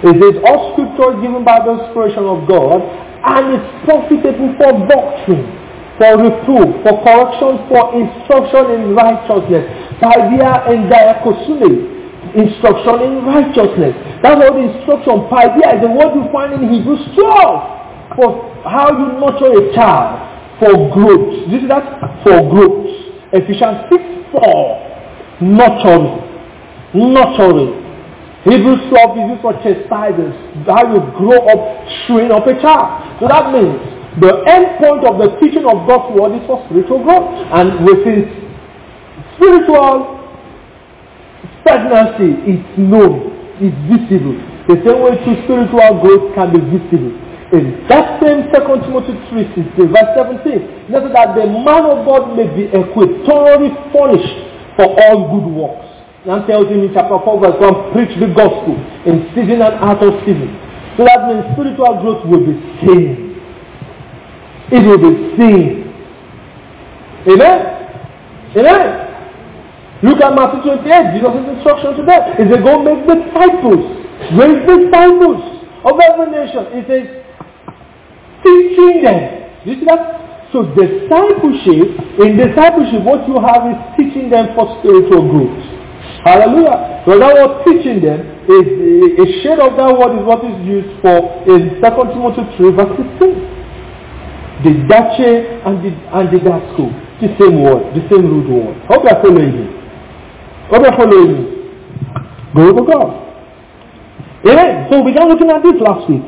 C: It says, all scripture is given by the inspiration of God and is profitable for doctrine, for reproof, for correction, for instruction in righteousness. Paidia and diakosune. Instruction in righteousness. That's what the instruction. Paidia is the word you find in Hebrews twelve. For how you nurture a child. For growth. This is that? For growth. Ephesians six four. Nurturing. Nurturing. Hebrews twelve is used for chastisers. How you grow up, train up a child. So that means the end point of the teaching of God's word is for spiritual growth. And within spiritual stagnancy is known, is visible. The same way to spiritual growth can be visible. In that same Second Timothy three sixteen, verse seventeen, it says that the man of God may be equipped, thoroughly furnished for all good works. Now tells him in chapter four verse one, preach the gospel in season and out of season. So that means spiritual growth will be seen. It will be seen. Amen? Amen? Look at Matthew twenty-eight, Jesus' instruction to them. He said, go make disciples. Raise disciples of every nation. He says, teaching them. You see that? So discipleship, in discipleship, what you have is teaching them for spiritual growth. Hallelujah. So that word teaching them is a shade of that word is what is used for in Second Timothy three verse sixteen. The dache and the and the dasko. The same word, the same root word. Hope you are following me. Hope you are following me. Glory to God. Amen. So we began looking at this last week.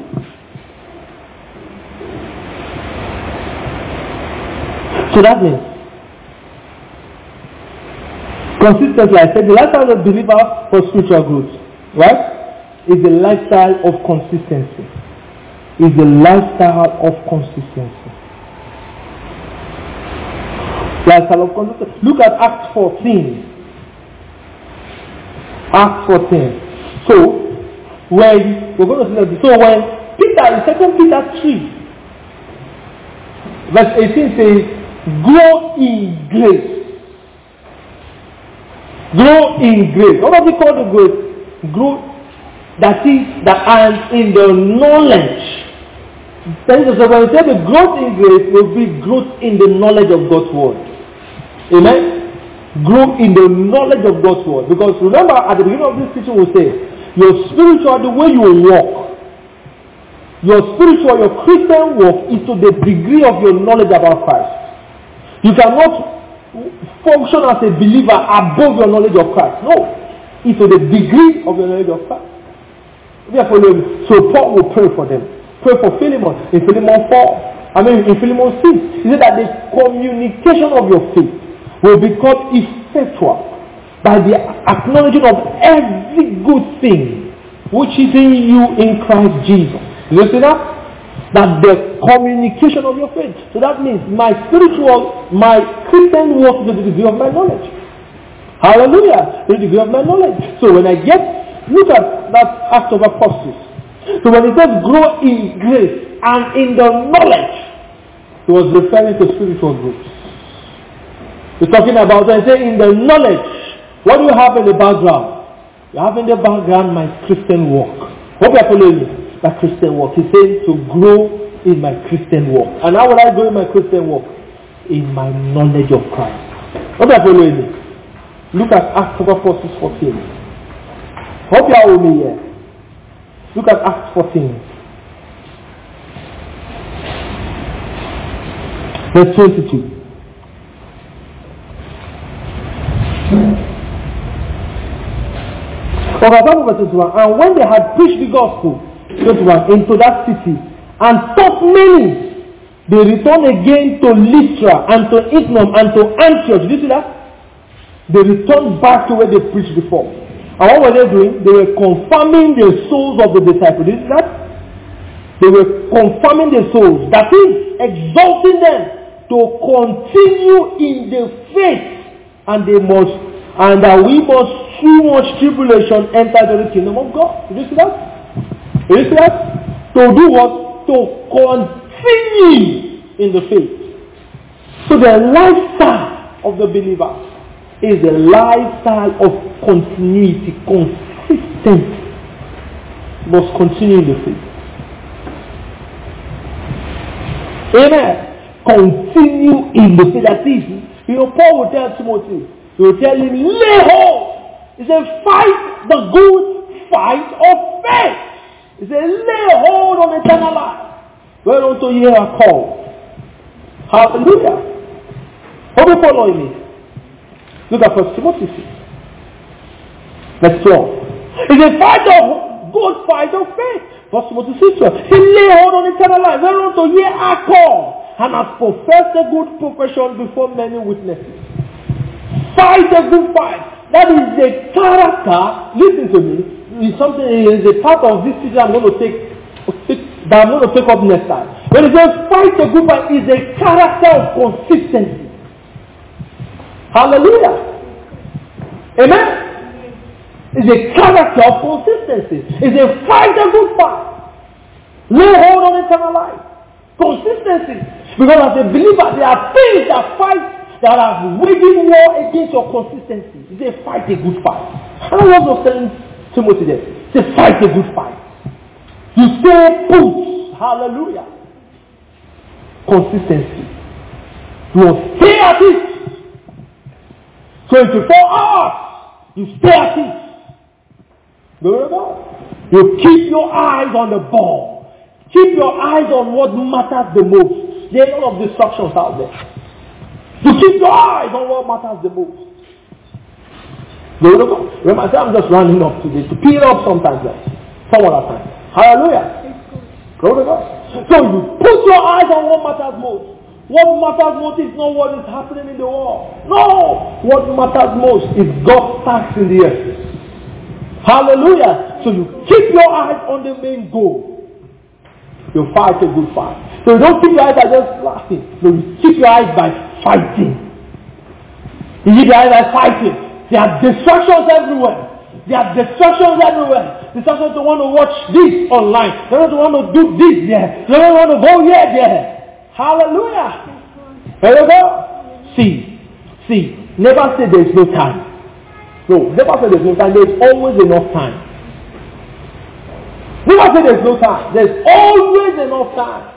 C: So that means consistency, I said, the lifestyle of the believer for spiritual growth, right, is the lifestyle of consistency. Is the lifestyle of consistency. Lifestyle of consistency. Look at Acts fourteen. Acts fourteen. So, when we're going to see that, so when Peter, in Second Peter three, verse eighteen says, grow in grace. Grow in grace. What does he call the grace? Grow, that is, the and in the knowledge. So when we say the growth in grace will be growth in the knowledge of God's word. Amen? Grow in the knowledge of God's word. Because remember, at the beginning of this teaching we say, your spiritual, the way you walk, your spiritual, your Christian walk is to the degree of your knowledge about Christ. You cannot function as a believer above your knowledge of Christ. No. It's to the degree of your knowledge of Christ. Therefore, so Paul will pray for them. Pray for Philemon. In Philemon four, I mean in Philemon six, he said that the communication of your faith will become effectual by the acknowledging of every good thing which is in you in Christ Jesus. You see that? That the communication of your faith. So that means my spiritual, my Christian walk is the degree of my knowledge. Hallelujah. The degree of my knowledge. So when I get, look at that Act of Apostles. So when it says grow in grace and in the knowledge, it was referring to spiritual growth. We're talking about, when I say in the knowledge, what do you have in the background? You have in the background my Christian walk. Hope you are following me. My Christian walk. He's saying to grow in my Christian walk. And how will I grow in my Christian walk? In my knowledge of Christ. Hope you are following me. Look at Acts of Apostles fourteen. Hope you are with me here. Look at Acts fourteen. Verse twenty-two. And when they had preached the gospel into that city and taught many, they returned again to Lystra and to Iconium and to Antioch. Did you see that? They returned back to where they preached before. And what were they doing? They were confirming the souls of the disciples. Did you see that? They were confirming the souls. That is, exalting them to continue in the faith. And they must, and that we must through much tribulation enter the kingdom of God. Did you see that? Did you see that? To do what? To continue in the faith. So the lifestyle of the believer is a lifestyle of continuity, consistency. must continue in the faith. Amen. Continue in the faith. That is, you know, Paul will tell Timothy, he will tell him, lay hold. He said, fight the good fight of faith. He said, lay hold on eternal life, whereunto ye are called. Hallelujah. Hope you following me. Look at First Timothy six. Verse twelve. He said, fight the good fight of faith. First Timothy six twelve. He lay hold on eternal life, whereunto ye are called, and has professed a good profession before many witnesses. Fight a good fight. That is the character. Listen to me. It's something. Is a part of this teaching I'm going to take. That I'm going to take up next time. When it says fight a good fight, is a character of consistency. Hallelujah. Amen. It's a character of consistency. It's a fight a good fight. Lay hold on eternal life. Consistency. Because as a believer, there are things that fight, that are waging war against your consistency. They fight a good fight. And I was telling Timothy there. They fight a good fight. You stay put. Hallelujah. Consistency. You will stay at it. twenty-four hours. You stay at it. Glory to God. You keep your eyes on the ball. Keep your eyes on what matters the most. There are a lot of distractions out there. You keep your eyes on what matters the most. Glory to God. Remember, I say I'm just rounding up today to peel up sometimes, like, some other time. Hallelujah. Glory to God. So you put your eyes on what matters most. What matters most is not what is happening in the world. No. What matters most is God's task in the earth. Hallelujah. So you keep your eyes on the main goal. You fight a good fight. So you don't keep your eyes by just laughing. No, you keep your eyes by fighting. You keep your eyes by fighting. There are distractions everywhere. There are distractions everywhere. Distractions to want to watch this online. They don't want to do this there. They don't want to go here there. Hallelujah. There you go. See. See. Never say there is no time. No. Never say there is no time. There is always enough time. Never say there is no time. There is always enough time.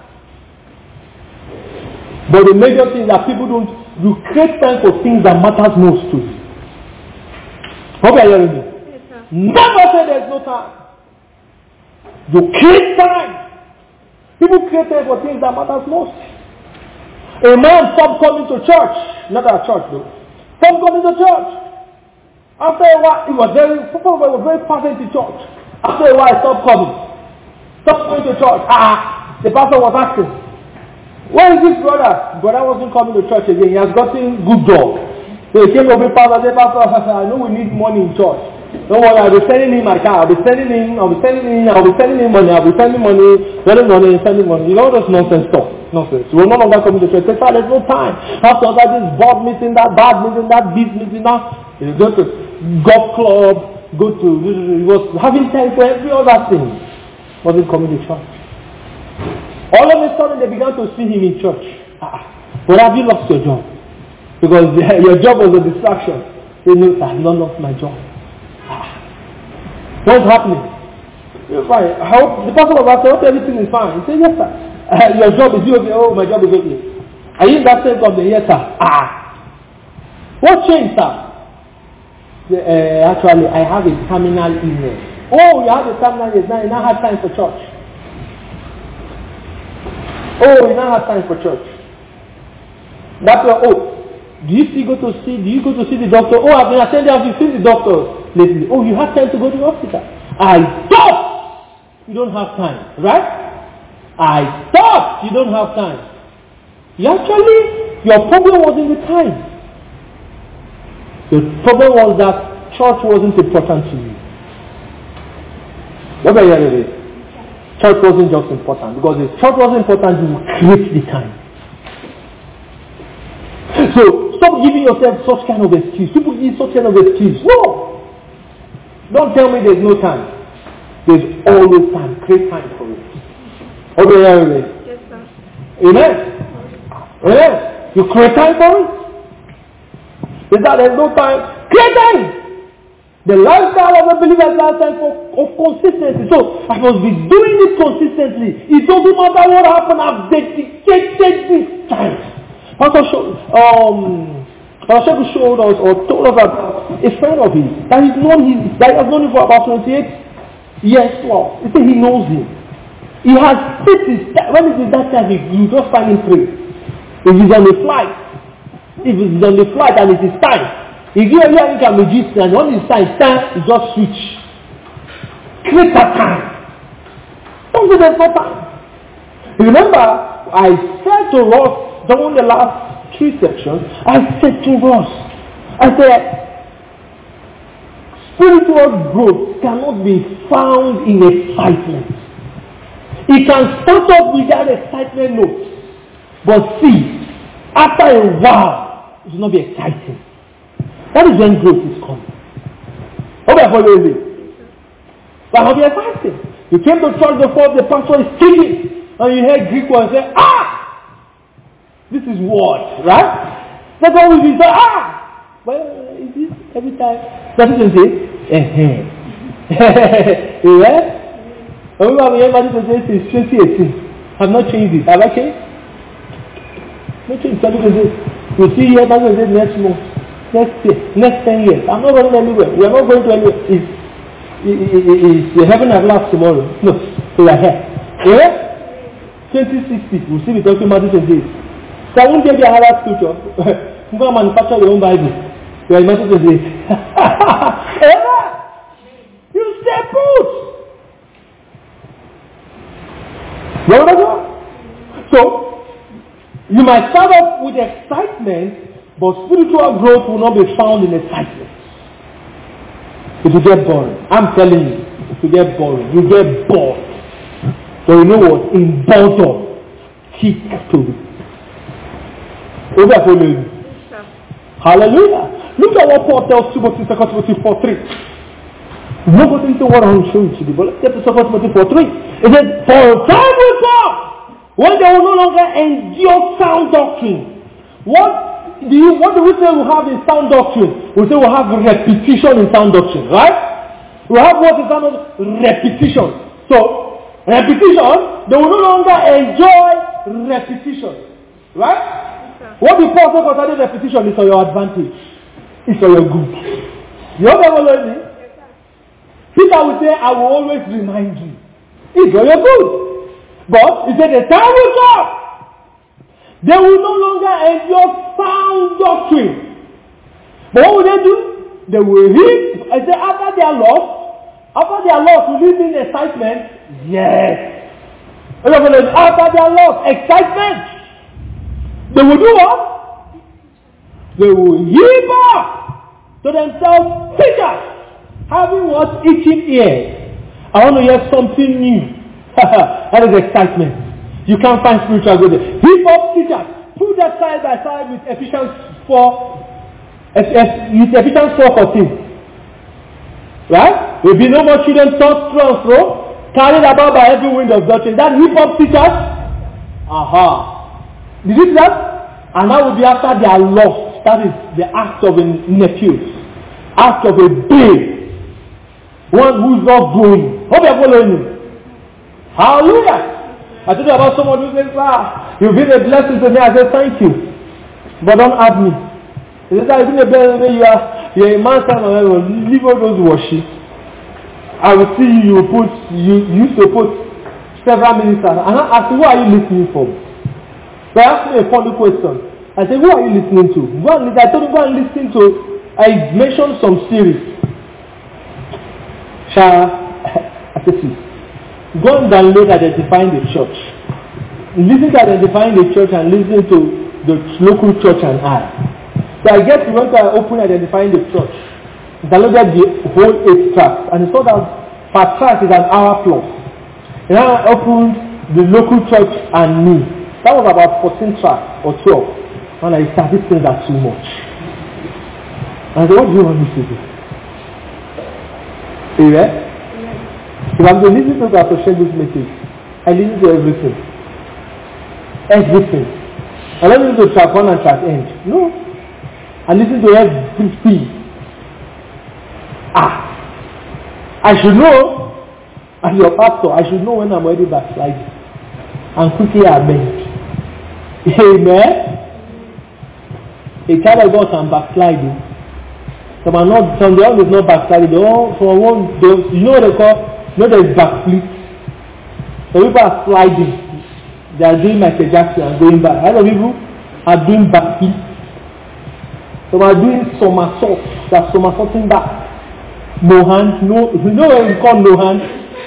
C: But the major thing is that people don't, you create time for things that matters most to you. Hope you are hearing me. Yes, sir. Never say there is no time. You create time. People create time for things that matters most. A man stopped coming to church. Not at church though. Stopped coming to church. After a while, he was very, probably was very perfect in church. After a while, he stopped coming. Stopped going to church. Ah, the pastor was asking, where is this brother? Brother wasn't coming to church again. He has gotten good job. So he came over, pastor, said, pastor, I know we need money in church. Don't worry, I'll be sending him my car. I'll be sending him, I'll be sending him, I'll be sending him money. I'll be sending money, sending money, sending money. You know, those nonsense stuff. Nonsense. We're no longer coming to church. Say, sir, there's no time. After that, this board meeting, that bad meeting, that biz meeting, that. You go to golf club, go to, he was having time for every other thing. Wasn't coming to church. All of a sudden, they began to see him in church. Ah, but have you lost your job? Because your job was a distraction. They know, I have not lost my job. Ah. What's happening? You're fine. I hope the person was asking, I hope everything is fine. He said, yes, sir. Uh, your job is okay. Oh, my job is okay. Are you in that same company? Yes, sir. Ah. What changed, sir? Uh, actually, I have a terminal illness. Oh, you have a terminal illness. Now you now have time for church. Oh, you now have time for church. That's why, oh, do you still go to see, do you go to see the doctor? Oh, I've been attending, have you seen the doctor lately? Oh, you have time to go to the hospital. I thought you don't have time, right? I thought you don't have time. You actually, your problem wasn't the time. The problem was that church wasn't important to you. What are you hearing? Church wasn't just important, because if church wasn't important, you would create the time. So stop giving yourself such kind of excuse. People give such kind of excuse. No! Don't tell me there's no time. There's always time. Create time for it. Okay, yeah, yes, sir. Amen? Amen? You create time for it? Is that there's no time? Create time! The lifestyle of a believer is a lifestyle for, of consistency. So I must be doing it consistently. It doesn't matter what happens. I've dedicated this time. Pastor showed, um, Pastor showed us or told us about a friend of his that he's known his that he has known him for about twenty-eight years plus. He said he knows him. He has set his time. When it is that time, you just find him free. If he's on the flight, if he's on the flight and it is time. If you ever think I'm a G and when it's time, time, you just switch. Create that time. Don't do that for time. Remember, I said to Ross during the last three sections, I said to Ross, I said, spiritual growth cannot be found in excitement. It can start off without excitement notes. But see, after a while, it will not be exciting. That is when growth is coming. Hope I follow you. But how be exciting? You came to church before the pastor is speaking, and you hear Greek words say, ah! This is what, right? That's all we say, ah! Well, is this every time? That's what you say, eh-heh. You right? I remember we everybody to say since twenty eighteen. I've not changed it. Have I changed? Not changed. You see here, that's what say next month. Next year, next ten years. I'm not going anywhere. We are not going to anywhere. Is is the heaven at last tomorrow? No. So we are here. Yeah? twenty sixty. We'll see we talking about this twenty-eight. So I won't give you another scripture. You go and manufacture your own Bible. You are Matthew twenty-eight. You stay put. So you might start off with excitement. But spiritual growth will not be found in excitement. It will get boring. I'm telling you, it will get boring. You get bored. So you know what? In boredom, keep to it. Hallelujah. Look at what Paul tells Timothy, Second Timothy four three. I'm not going into what I'm showing to you, but let's get to Second Timothy four three. It says, for a time will come when they will no longer endure sound doctrine. What Do you, what do we say we have in sound doctrine? We say we have repetition in sound doctrine, right? We have what is sound doctrine? Repetition. So, repetition, they will no longer enjoy repetition. Right? Okay. What the Paul says concerning repetition is for your advantage. It's for your good. You know what I mean? Peter will say, I will always remind you. It's for your good. But, he said, the time will come. They will no longer endure sound doctrine. But what will they do? They will heap. I say after their loss, after their loss, will it mean excitement? Yes. After their loss, excitement. They will do what? They will heap up to themselves teachers, having what? Itching ears. I want to hear something new. That is excitement. You can't find spiritual growth there. Hip hop teachers, put that side by side with Ephesians four, with Ephesians four fourteen. Right? There will be no more children tossed to and fro, carried about by every wind of doctrine. That hip hop teachers, aha. Did you see that? And that will be after they are lost. That is the act of a nephew, act of a babe, one who is not growing. Hope you are following me. Hallelujah. I told you about someone who says, ah, you've been a blessing to me. I said, thank you. But don't add me. He says, I've been a blessing to me. You are, you are a man, son, and leave all those worship. I will see you, you put, you, you used to put several ministers. And I asked, who are you listening from? So I asked me a funny question. I said, who are you listening to? Go and, I told him, go and listen to, I mentioned some series. Shall I said, see. Go and download Identifying the Church. Listen to Identifying the Church and listen to the local church and I. So I guess we went to open Identifying the Church. Downloaded the whole eight tracks. And it saw that per track is an hour plus. And then I opened the local church and me. That was about fourteen tracks or twelve. And I started saying that too much. And I said, what do you want me to do? Are you there? If I'm going to listen to Pastor Shegu's message, I listen to everything. Everything. I don't listen to track one and track end. No. I listen to everything. Ah, I should know, as your pastor, I should know when I'm already backsliding. And quickly amend. Amen. A child of God can backslide. Some are not, some they always not backsliding. They all, for one, they, you know what they call, you know there's backflip. So people are sliding. They are doing Michael Jackson and going back. Other people are doing backflip. Some are doing somersault. They are somersaulting back. No hand, no, you know what we call no hand?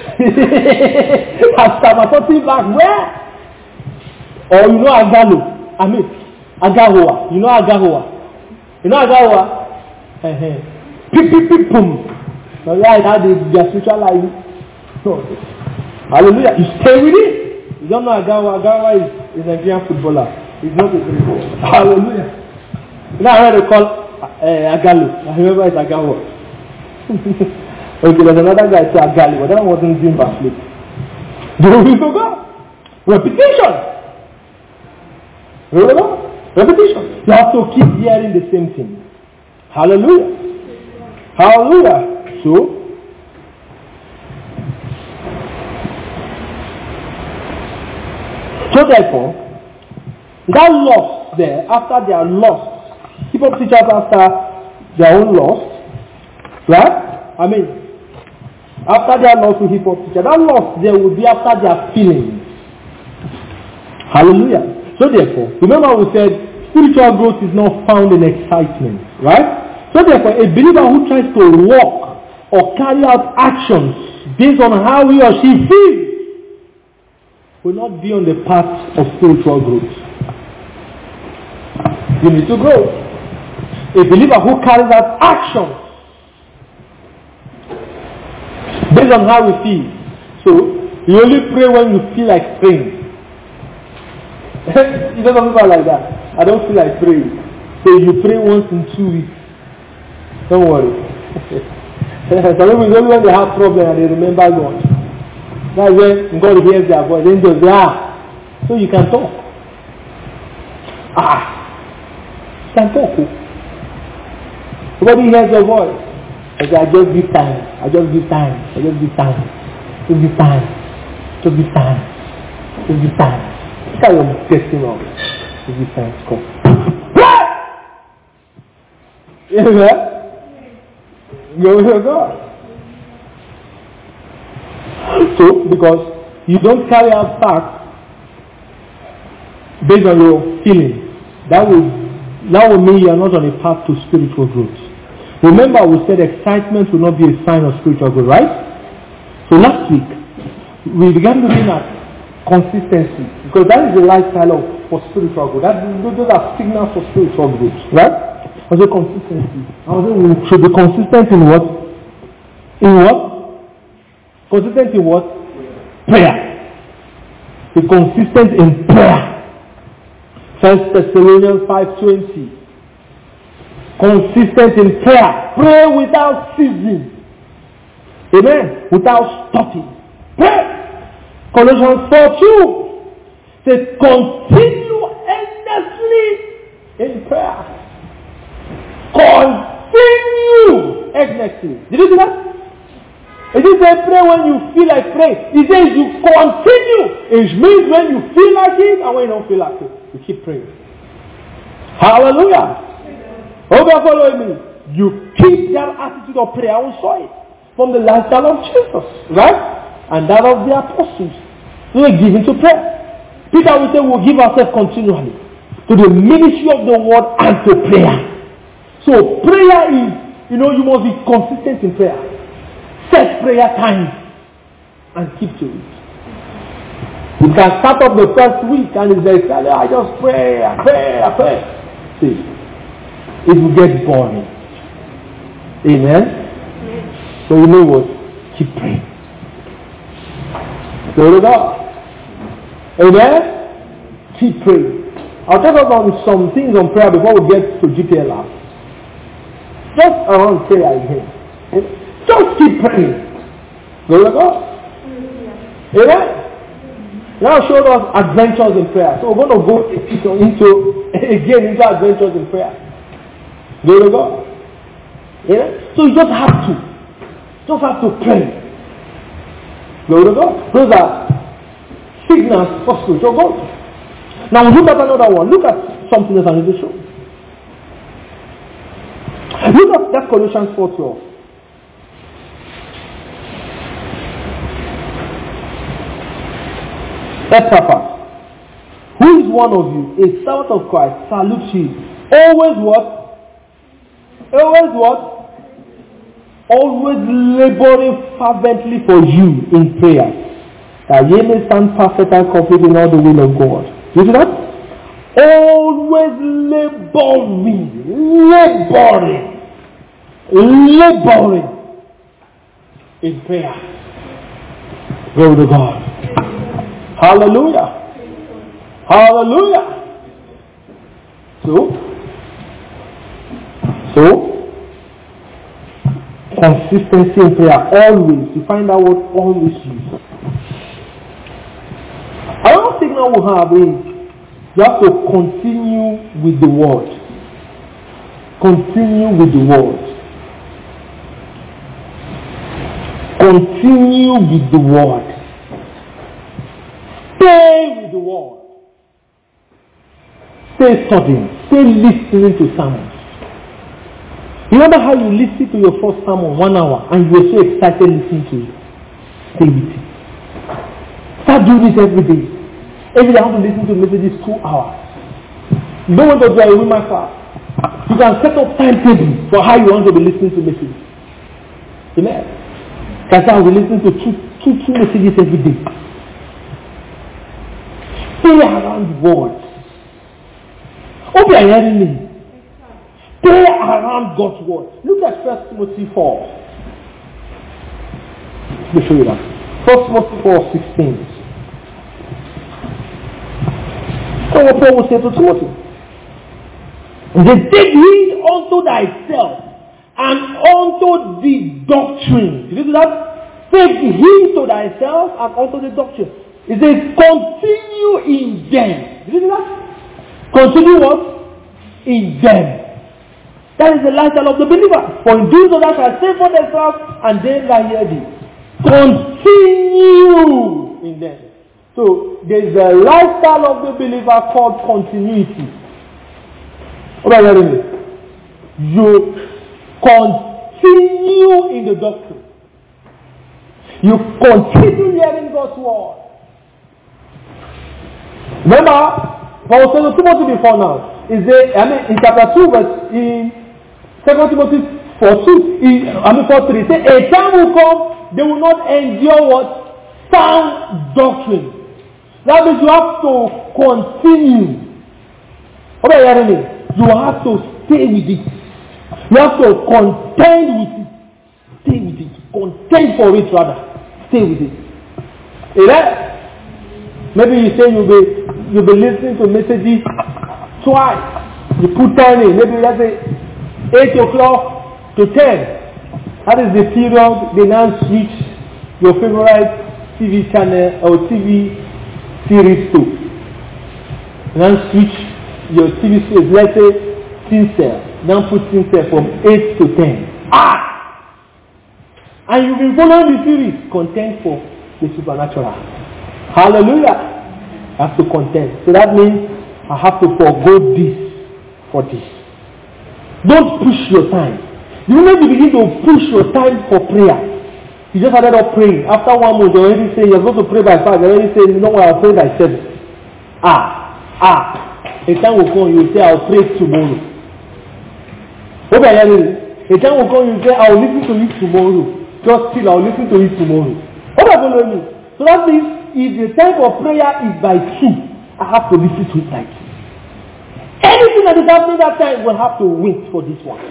C: Are somersaulting back where? Or you know Agalo. I mean, Agahoa. You know Agahoa. You know Agahoa? Uh-huh. Pip, pip, pip, boom. So right now they, they are spiritual life. No. Hallelujah. You stay with it. You don't know Agawa. Agawa is, is a Nigerian footballer. He's not a footballer. Hallelujah. You know I heard they call uh, Agalo. I remember it's Agawa. Okay, there's another guy to Agali, but that one wasn't doing backflip. Glory to God. Repetition. Glory to God. Repetition. You have to keep hearing the same thing. Hallelujah. Hallelujah. So, so therefore, that loss there, after they are lost, people teach us after their own loss, right? I mean, after they are lost with hip hop teacher, that loss there will be after their feelings. Hallelujah. So therefore, remember we said spiritual growth is not found in excitement, right? So therefore, a believer who tries to walk or carry out actions based on how he or she feels will not be on the path of spiritual growth. You need to grow. A believer who carries out actions based on how we feel. So, you only pray when you feel like praying. You know some people are like that. I don't feel like praying. So you pray once in two weeks. Don't worry. Some people is only when they have problem and they remember God. That's when God hears their voice. Then they say, ah, so you can talk. Ah, you can talk. Somebody hears your voice. I say, I just give time. I just give time. I just give time. Just give time. Just give time. Just give time. Look at your testimony. Just give time. Come. Amen. Glory to God. So, because you don't carry out facts based on your feelings, that will that will mean you are not on a path to spiritual growth. Remember, we said excitement will not be a sign of spiritual growth, right? So last week we began looking at consistency, because that is the lifestyle of for spiritual growth. That those are signals for spiritual growth, right? I was consistency. I was saying we should be consistent in what? In what? Consistent in what? Prayer. Be consistent in prayer. First Thessalonians five twenty. Consistent in prayer. Pray without ceasing. Amen. Without stopping. Pray. Colossians four two. Says continue endlessly in prayer. Continue endlessly. Did you see that? It didn't say pray when you feel like praying. It says you continue. It means when you feel like it and when you don't feel like it, you keep praying. Hallelujah. Hope you're following me. You keep that attitude of prayer. I saw it from the lifestyle of Jesus, right? And that of the apostles. They were given to prayer. Peter will say we'll give ourselves continually to the ministry of the word and to prayer. So prayer is, you know, you must be consistent in prayer. Set prayer times and keep to it. You can start up the first week and it's like, I just pray, I pray, I pray. See, it will get boring. Amen? So you know what? Keep praying. Glory to God. Amen? Keep praying. I'll talk about some things on prayer before we get to G P L R. Just around prayer again. Just keep praying. Glory to God. Amen? Now showed us adventures in prayer. So we're going to go into, into again into adventures in prayer. Glory to God. Yeah? So you just have to. Just have to pray. Glory to God. Those are signals for spiritual growth. Now look at another one. Look at something else I need to show. Look at that Colossians four twelve. Epaphras, who is one of you, a servant of Christ, salutes you. Always what? Always what? Always laboring fervently for you in prayer, that ye may stand perfect and complete in all the will of God. You see that? Always laboring, laboring, laboring in prayer. Glory to God. Hallelujah. Hallelujah. So, so, consistency in prayer, always. You find out what always is. Another signal we have is you have to continue with the word. Continue with the word. Continue with the word. Stay with the word. Stay studying. Stay listening to sermons. Remember how you listened to your first sermon one hour and you were so excited listening to it? Stay with it. Start doing this every day. Every day I want to listen to messages two hours. You don't want to do a woman class. You can set up timetable for how you want to be listening to messages. Amen. Because I will listen to two, two, two messages every day. Stay around the word. Hope you are hearing me. Stay around God's word. Look at First Timothy four. Let me show you that. First Timothy four sixteen. So what Paul will say to Timothy. He said, take heed unto thyself and unto the doctrine. Did you see that? Take heed to thyself and unto the doctrine. It says, continue in them. Did you see that? Continue what? In them. That is the lifestyle of the believer. For in doing so that shall save for themselves and they that hear thee. Continue in them. So there is a lifestyle of the believer called continuity. What are you hearing me? You continue in the doctrine. You continue hearing God's word. Remember, Paul said to Timothy before now, is there, I mean, in chapter two, verse, in Second Timothy four two, in, I mean four three, say, a time will come, they will not endure what? Sound doctrine. That means you have to continue. What are you hearing me? You have to stay with it. You have to contend with it. Stay with it. Contend for it rather. Stay with it. Amen? Maybe you say you'll be you'll be listening to messages twice. You put time in. Maybe let's say eight o'clock to ten. That is the period they now switch your favorite T V channel or T V series to. Now switch your T V series. Let's say Sincere. Now put Sincere from eight to ten. Ah! And you've been following the series. Contend for the supernatural. Hallelujah. I have to contend. So that means I have to forego this for this. Don't push your time. The moment you begin to push your time for prayer, you just ended up praying. After one month, you're already saying you're going to pray by five. You're already saying, you know what, I'll pray by seven. Ah, ah. A time will come, you will say, I'll pray tomorrow. What are you A time will come, you will say, I'll listen to you tomorrow. Just still, I'll listen to you tomorrow. What are you following me? So that means, if the time for prayer is by two, I have to listen to it by two. Anything that is happening that time will have to wait for this one.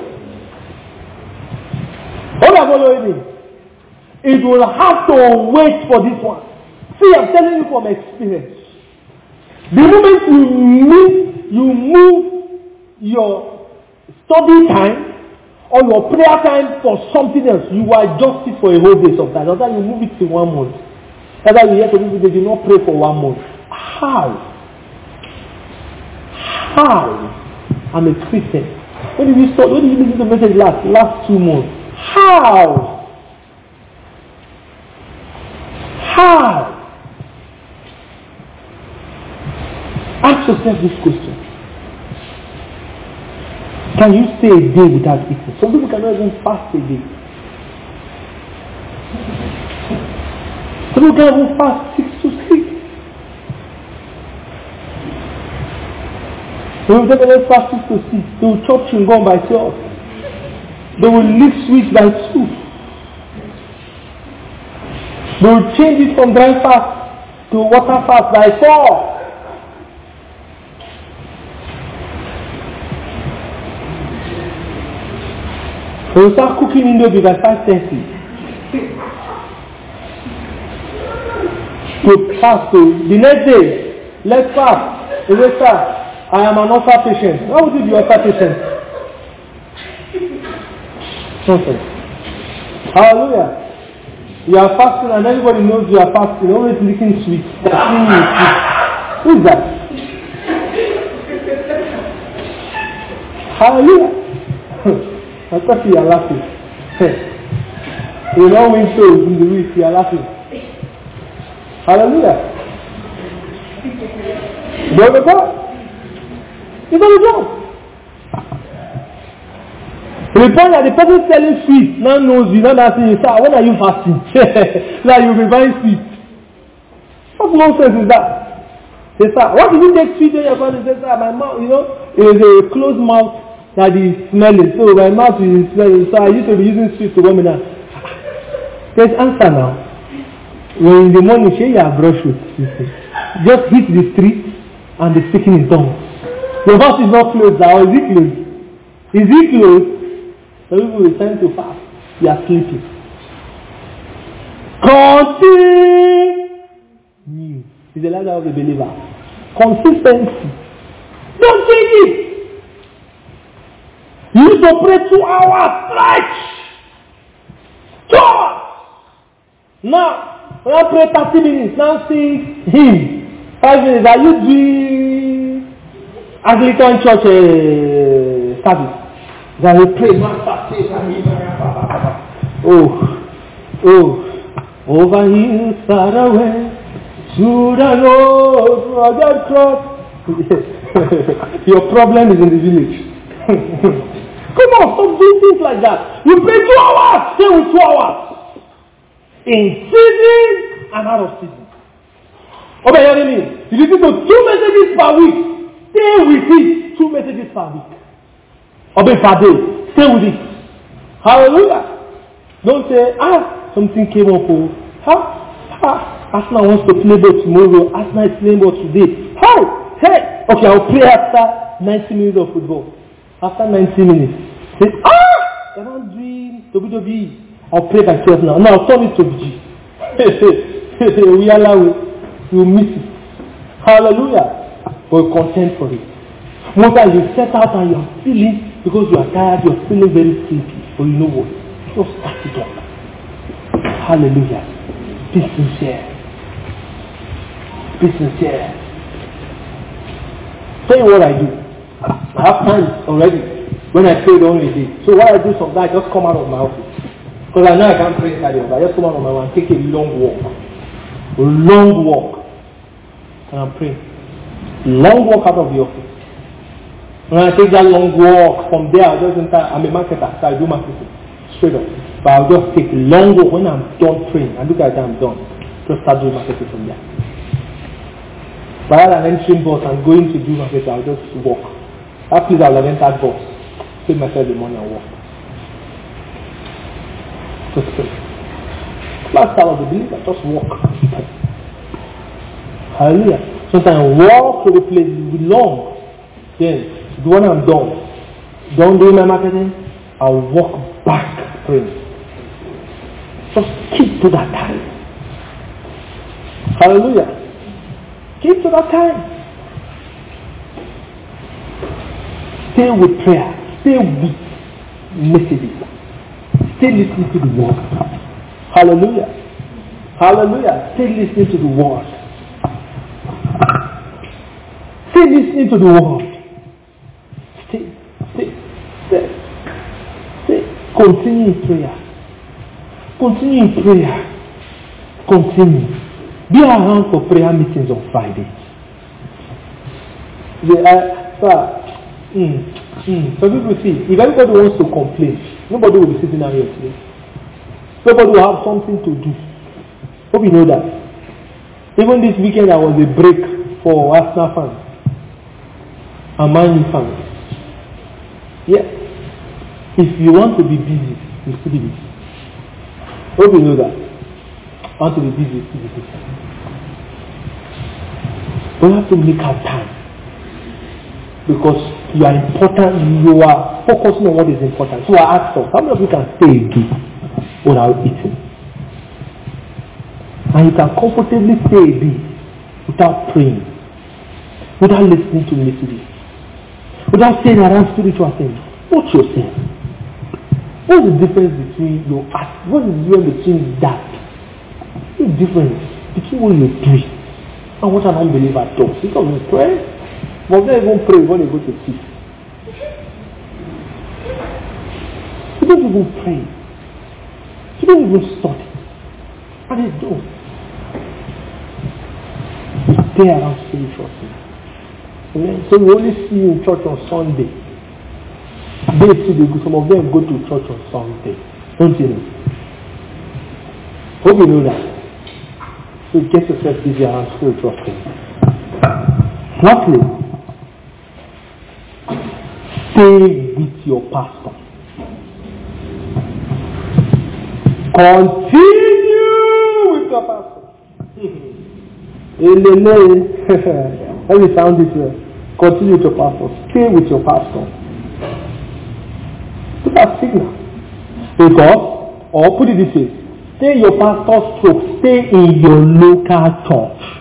C: What are you following me? It will have to wait for this one. See, I'm telling you from experience. The moment you move, you move your study time or your prayer time for something else, you adjust it for a whole day sometimes. Sometimes you move it to one month. That's why you hear people they do not pray for one month. How? How? I'm a Christian. When did you start? When did you listen to the message last? Last two months. How? How? Ask yourself this question. Can you stay a day without eating? Some people cannot even fast a day. Some people can't even fast six to six. They will definitely fast six to six. They will chop chewing gum by twelve. They will leave sweets by two. They will change it from dry fast to water fast by four. They will start cooking indomie by five thirty. To fast to the next day, let's fast. They will start. I am an ulcer patient. Why would you be ulcer patient? Nonsense. Hallelujah. You are fasting and everybody knows you are fasting. You're always licking sweet. Who is that? Hallelujah. I thought you are laughing. You know win souls in the week, you are laughing. Hallelujah. Glory to God. You got to go. To the point that the person selling sweets now knows you, not asking you, sir, when are you fasting? Now you'll be buying sweets. What nonsense is that? Say, sir, what did you take sweet when you're going to say, sir, my mouth, you know, it is a closed mouth that is smelling. So my mouth is smelling. So I used to be using sweets to warm it up. There's answer now. When in the morning, share your brush with just hit the street and the speaking in tongues. Your mouth is not closed now. Is it closed? Is it closed? So people will tend to fast. You are sleeping. Continue. Is the ladder of the believer. Consistency. Don't change it. You used to pray two hours stretch. Two hours. Now, when I pray thirty minutes, now see him. Five minutes. Are you doing Anglican church uh, service? That we pray. Oh, oh, over hills far away, through the road, rugged cross. Your problem is in the village. Come on, stop doing things like that. You pray two hours, stay with two hours. In season and out of season. Okay, hear me? You listen to two messages per week. Stay with it. Two messages per week. Obey per day. Stay with it. Hallelujah. Don't say, ah, something came up. Oh, huh? Ah, Arsenal wants to play ball tomorrow. Arsenal is playing ball today. How? Hey, okay, I'll play after ninety minutes of football. After ninety minutes, say, ah, I don't dream W W E. I'll play by twelve now. No, I'll turn it to G. We allow it. We'll miss it. Hallelujah. We're content for it. Most times you set out and you're feeling, because you are tired, you're feeling very sleepy. But you know what? Just start it up. Hallelujah. Be sincere. Be sincere. Tell you what I do. I have times already when I prayed only a day. So what I do sometimes, I just come out of my office. Because I know I can't pray inside the office. I just come out of my office and take a long walk. A long walk. And I'm praying. Long walk out of the office. When I take that long walk from there, I'll just enter. I'm a marketer, so I do marketing. Straight up. But I'll just take a long walk when I'm done praying. And look at that, I'm done. Just start doing marketing from there. But rather than entering bus and going to do marketing, I'll just walk. That place I'll have entered bus. Take myself the money and walk. Just pray. Last time of the believer, just walk. Hallelujah. Sometimes walk to the place will be long. Then, when I'm done, done doing my marketing, I'll walk back praying. Just keep to that time. Hallelujah. Keep to that time. Stay with prayer. Stay with messages. Stay listening to the word. Hallelujah. Hallelujah. Stay listening to the word. Stay listening to the word. Stay, stay, stay, stay. Continue in prayer. Continue in prayer. Continue. Be around for prayer meetings on Friday. The, uh, sir, mm, mm. Some people see, if everybody wants to complain, nobody will be sitting down here today. Nobody will have something to do. Hope you know that. Even this weekend, there was a break for Arsenal fans and Man U fans. Yeah. If you want to be busy, you still be busy. Hope you know that. Want to be busy, you still be busy. You have to make out time. Because you are important, you are focusing on what is important. So I ask us, how many of you can stay again without eating? And you can comfortably stay a day without praying, without listening to messages, without staying around spiritual things. What's your sin? What's the difference between your act? What is the difference between that? What's the difference between what you do and what an unbeliever does? You don't even pray. But they even pray when you go to sleep. You don't even pray. You don't even study. And they don't. Stay around spiritual things. Amen. So we only see you in church on Sunday. They too, some of them go to church on Sunday. Don't you know? Hope you know that. So get yourself busy around spiritual things. Lastly, stay with your pastor. Continue with your pastor. Let me sound this way. Continue with your pastor. Stay with your pastor. Put that signal. Because, or put it this way, stay your pastor's stroke. Stay in your local church.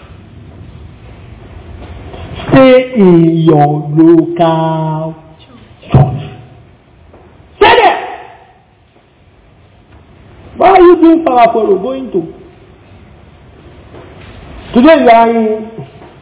C: Stay in your local church. Stay there. Why are you doing Faraforo going to? Today you are in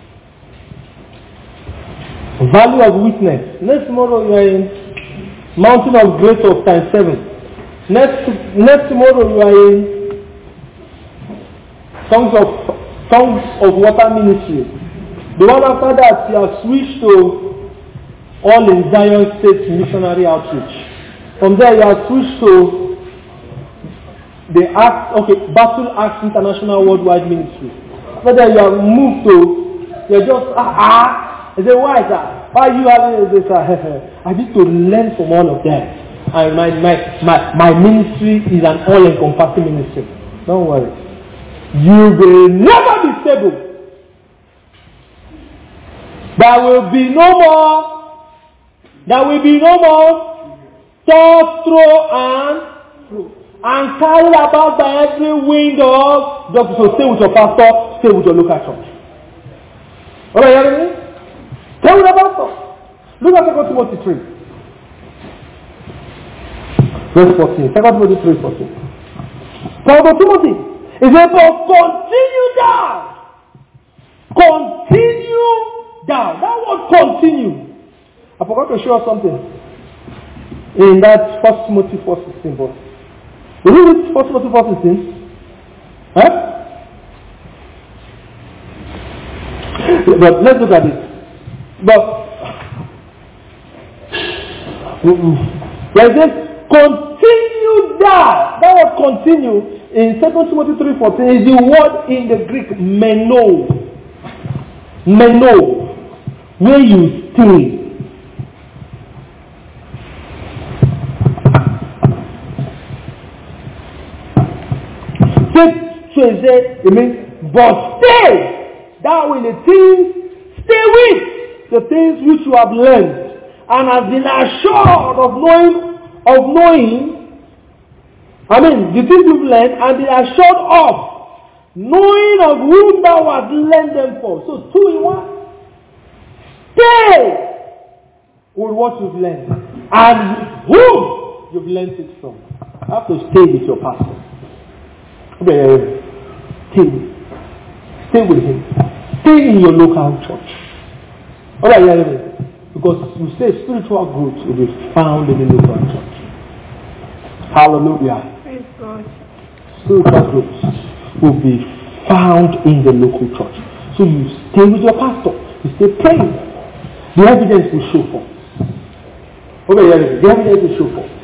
C: Valley of Witness. Next tomorrow you are in Mountain of Grace of times seven. Next next tomorrow you are in Songs of Songs of Water Ministry. The one after that you have switched to All in Zion State Missionary Outreach. From there you have switched to the Act okay Battle Axe International Worldwide Ministry. After that you have moved to you're just ah ah. I say, why is that? Why are you having this? I need to learn from all of them. And my, my, my, my ministry is an all-encompassing ministry. Don't worry. You will never be stable. There will be no more. There will be no more. Toss, throw, and throw. And carried about by every wind of. Just so stay with your pastor. Stay with your local church. What are you hearing me? Tell me about that. Look at Second Timothy three. Verse fourteen. Second Timothy three fourteen. Second Timothy is able to continue down. Continue down. That word continue. I forgot to show us something. In that First Timothy four sixteen verse. Will you read First Timothy four sixteen? Huh? But let's look at it. But like this, continue that. That word continue in Second Timothy three fourteen is the word in the Greek meno. Meno. Where you stay. Say, it means, but stay. That way the things stay with. The things which you have learned and have been assured of knowing, of knowing, I mean, the things you've learned and been assured of, knowing of whom thou hast learned them for. So two in one. Stay with what you've learned and whom you've learned it from. You have to stay with your pastor. Stay. Stay with him. Stay in your local church. All right, yeah, because you say spiritual growth will be found in the local church. Hallelujah.
D: Praise God.
C: Spiritual growth will be
A: found in the local church. So you stay with your pastor. You stay praying. The evidence will show forth. Okay, the evidence will show forth.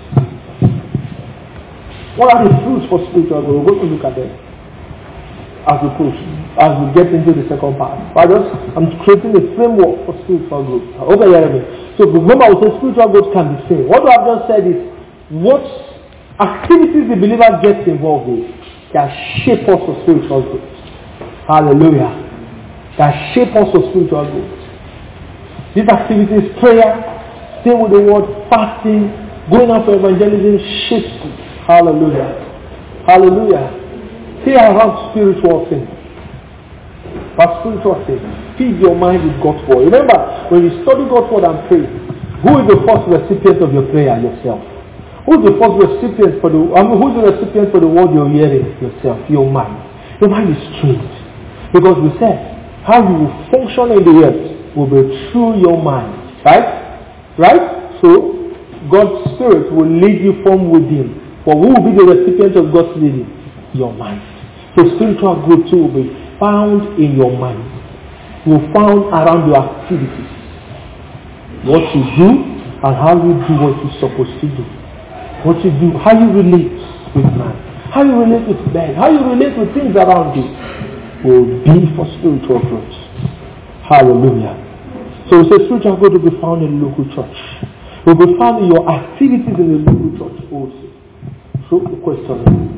A: What are the fruits for spiritual growth? We're going to look at them as we push, as we get into the second part. But just, I'm creating a framework for spiritual growth. Okay, yeah, so remember, I would say spiritual growth can be seen. What I've just said is, what activities the believer gets involved with that shape us for spiritual growth. Hallelujah. That shape us for spiritual growth. These activities, prayer, staying with the word, fasting, going out for evangelism, shapes you. Hallelujah. Hallelujah. Stay around spiritual things. But spiritual things. Feed your mind with God's word. Remember, when you study God's word and pray, who is the first recipient of your prayer? Yourself. Who is the first recipient for the I mean, who is the recipient for the word you're hearing? Yourself, your mind. Your mind is trained. Because we said, how you will function in the earth will be through your mind. Right? Right? So, God's Spirit will lead you from within. But who will be the recipient of God's leading? Your mind. So spiritual growth too will be found in your mind. Will be found around your activities. What you do and how you do what you're supposed to do. What you do, how you relate with man. How you relate with men. How you relate with things around you will be for spiritual growth. Hallelujah. So we say spiritual growth will be found in the local church. It will be found in your activities in the local church also. So the question is,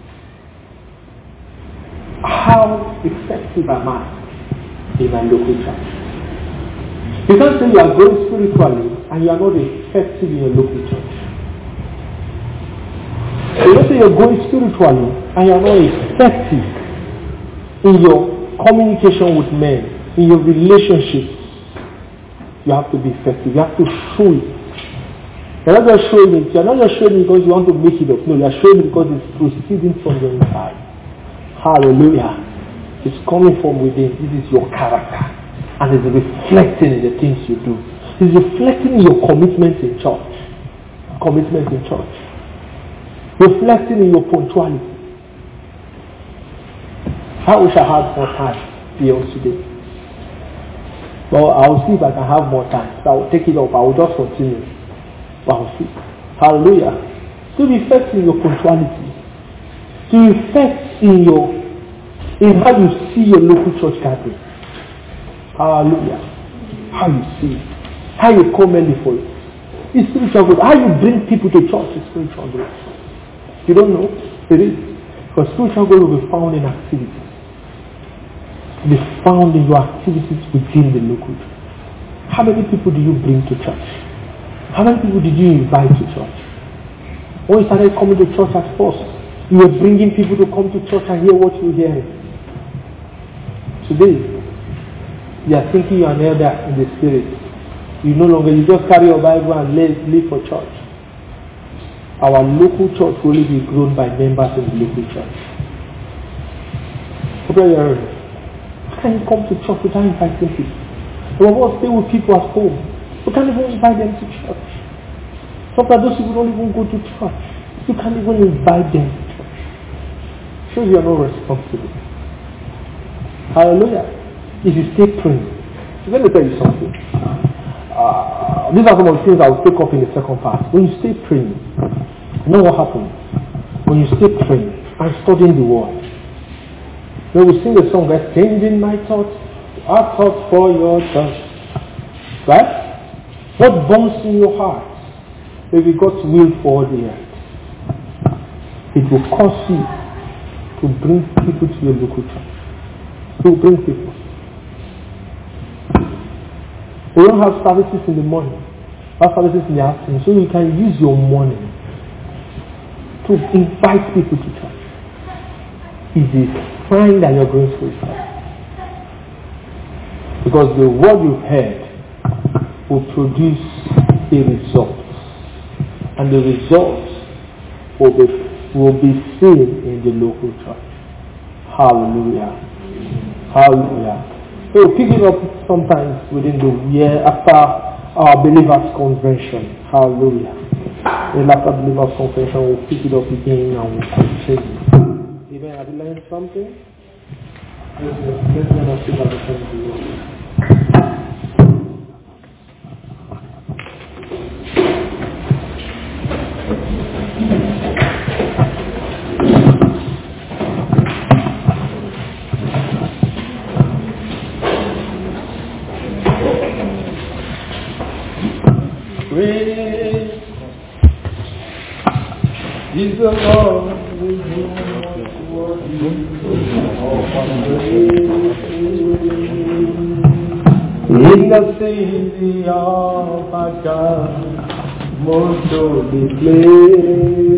A: how effective am I in my local church? You can't say you are growing spiritually and you are not effective in your local church. You don't say you're growing spiritually and you are not effective in your communication with men, in your relationships. You have to be effective. You have to show it. You're not just showing it. You're not just showing it because you want to make it up. No, you're showing it because it's proceeding from your inside. Hallelujah. It's coming from within. This is your character. And it's reflecting in the things you do. It's reflecting in your commitment in church. Commitment in church. Reflecting in your punctuality. I wish I had more time beyond today. Well, I'll see if I can have more time. So I'll take it up. I will just continue. But I'll see. Hallelujah. To reflect in your punctuality. To reflect in your in how you see your local church gathering. Hallelujah. How you see it. How you come early for it. It's spiritual growth. How you bring people to church is spiritual growth. You don't know? It is. Because spiritual growth will be found in activities. Be found in your activities within the local church. How many people do you bring to church? How many people did you invite to church? When you started coming to church at first, you were bringing people to come to church and hear what you hear. Today, you are thinking you are an elder in the spirit. You no longer, you just carry your Bible and live, live for church. Our local church will only be grown by members in the local church. Okay, can you come to church without inviting people? Some of us stay with people at home. We can't even invite them to church. Sometimes those people don't even go to church. You can't even invite them to church. Shows you are not responsible. Hallelujah. If you stay praying. Let me tell you something. Uh, these are some of the things I will take up in the second part. When you stay praying, you know what happens? When you stay praying and studying the word, when we sing the song, changing my thoughts, our thoughts for your church. Right? What burns in your heart? Maybe God's will for the earth. It will cause you to bring people to your local church. To bring people. We don't have services in the morning. We have services in the afternoon. So you can use your morning to invite people to church. It is sign that you're going spiritual. Because the word you've heard will produce a result. And the results will be, will be seen in the local church. Hallelujah. Hallelujah. So we pick it up sometimes within the year after our believers' convention. Hallelujah. And after believers' convention, we'll pick it up again and we'll continue. Have you learned something? Let's go and speak at the front of the Lord.
B: Praise is the Lord who in the city of our God, most holy place.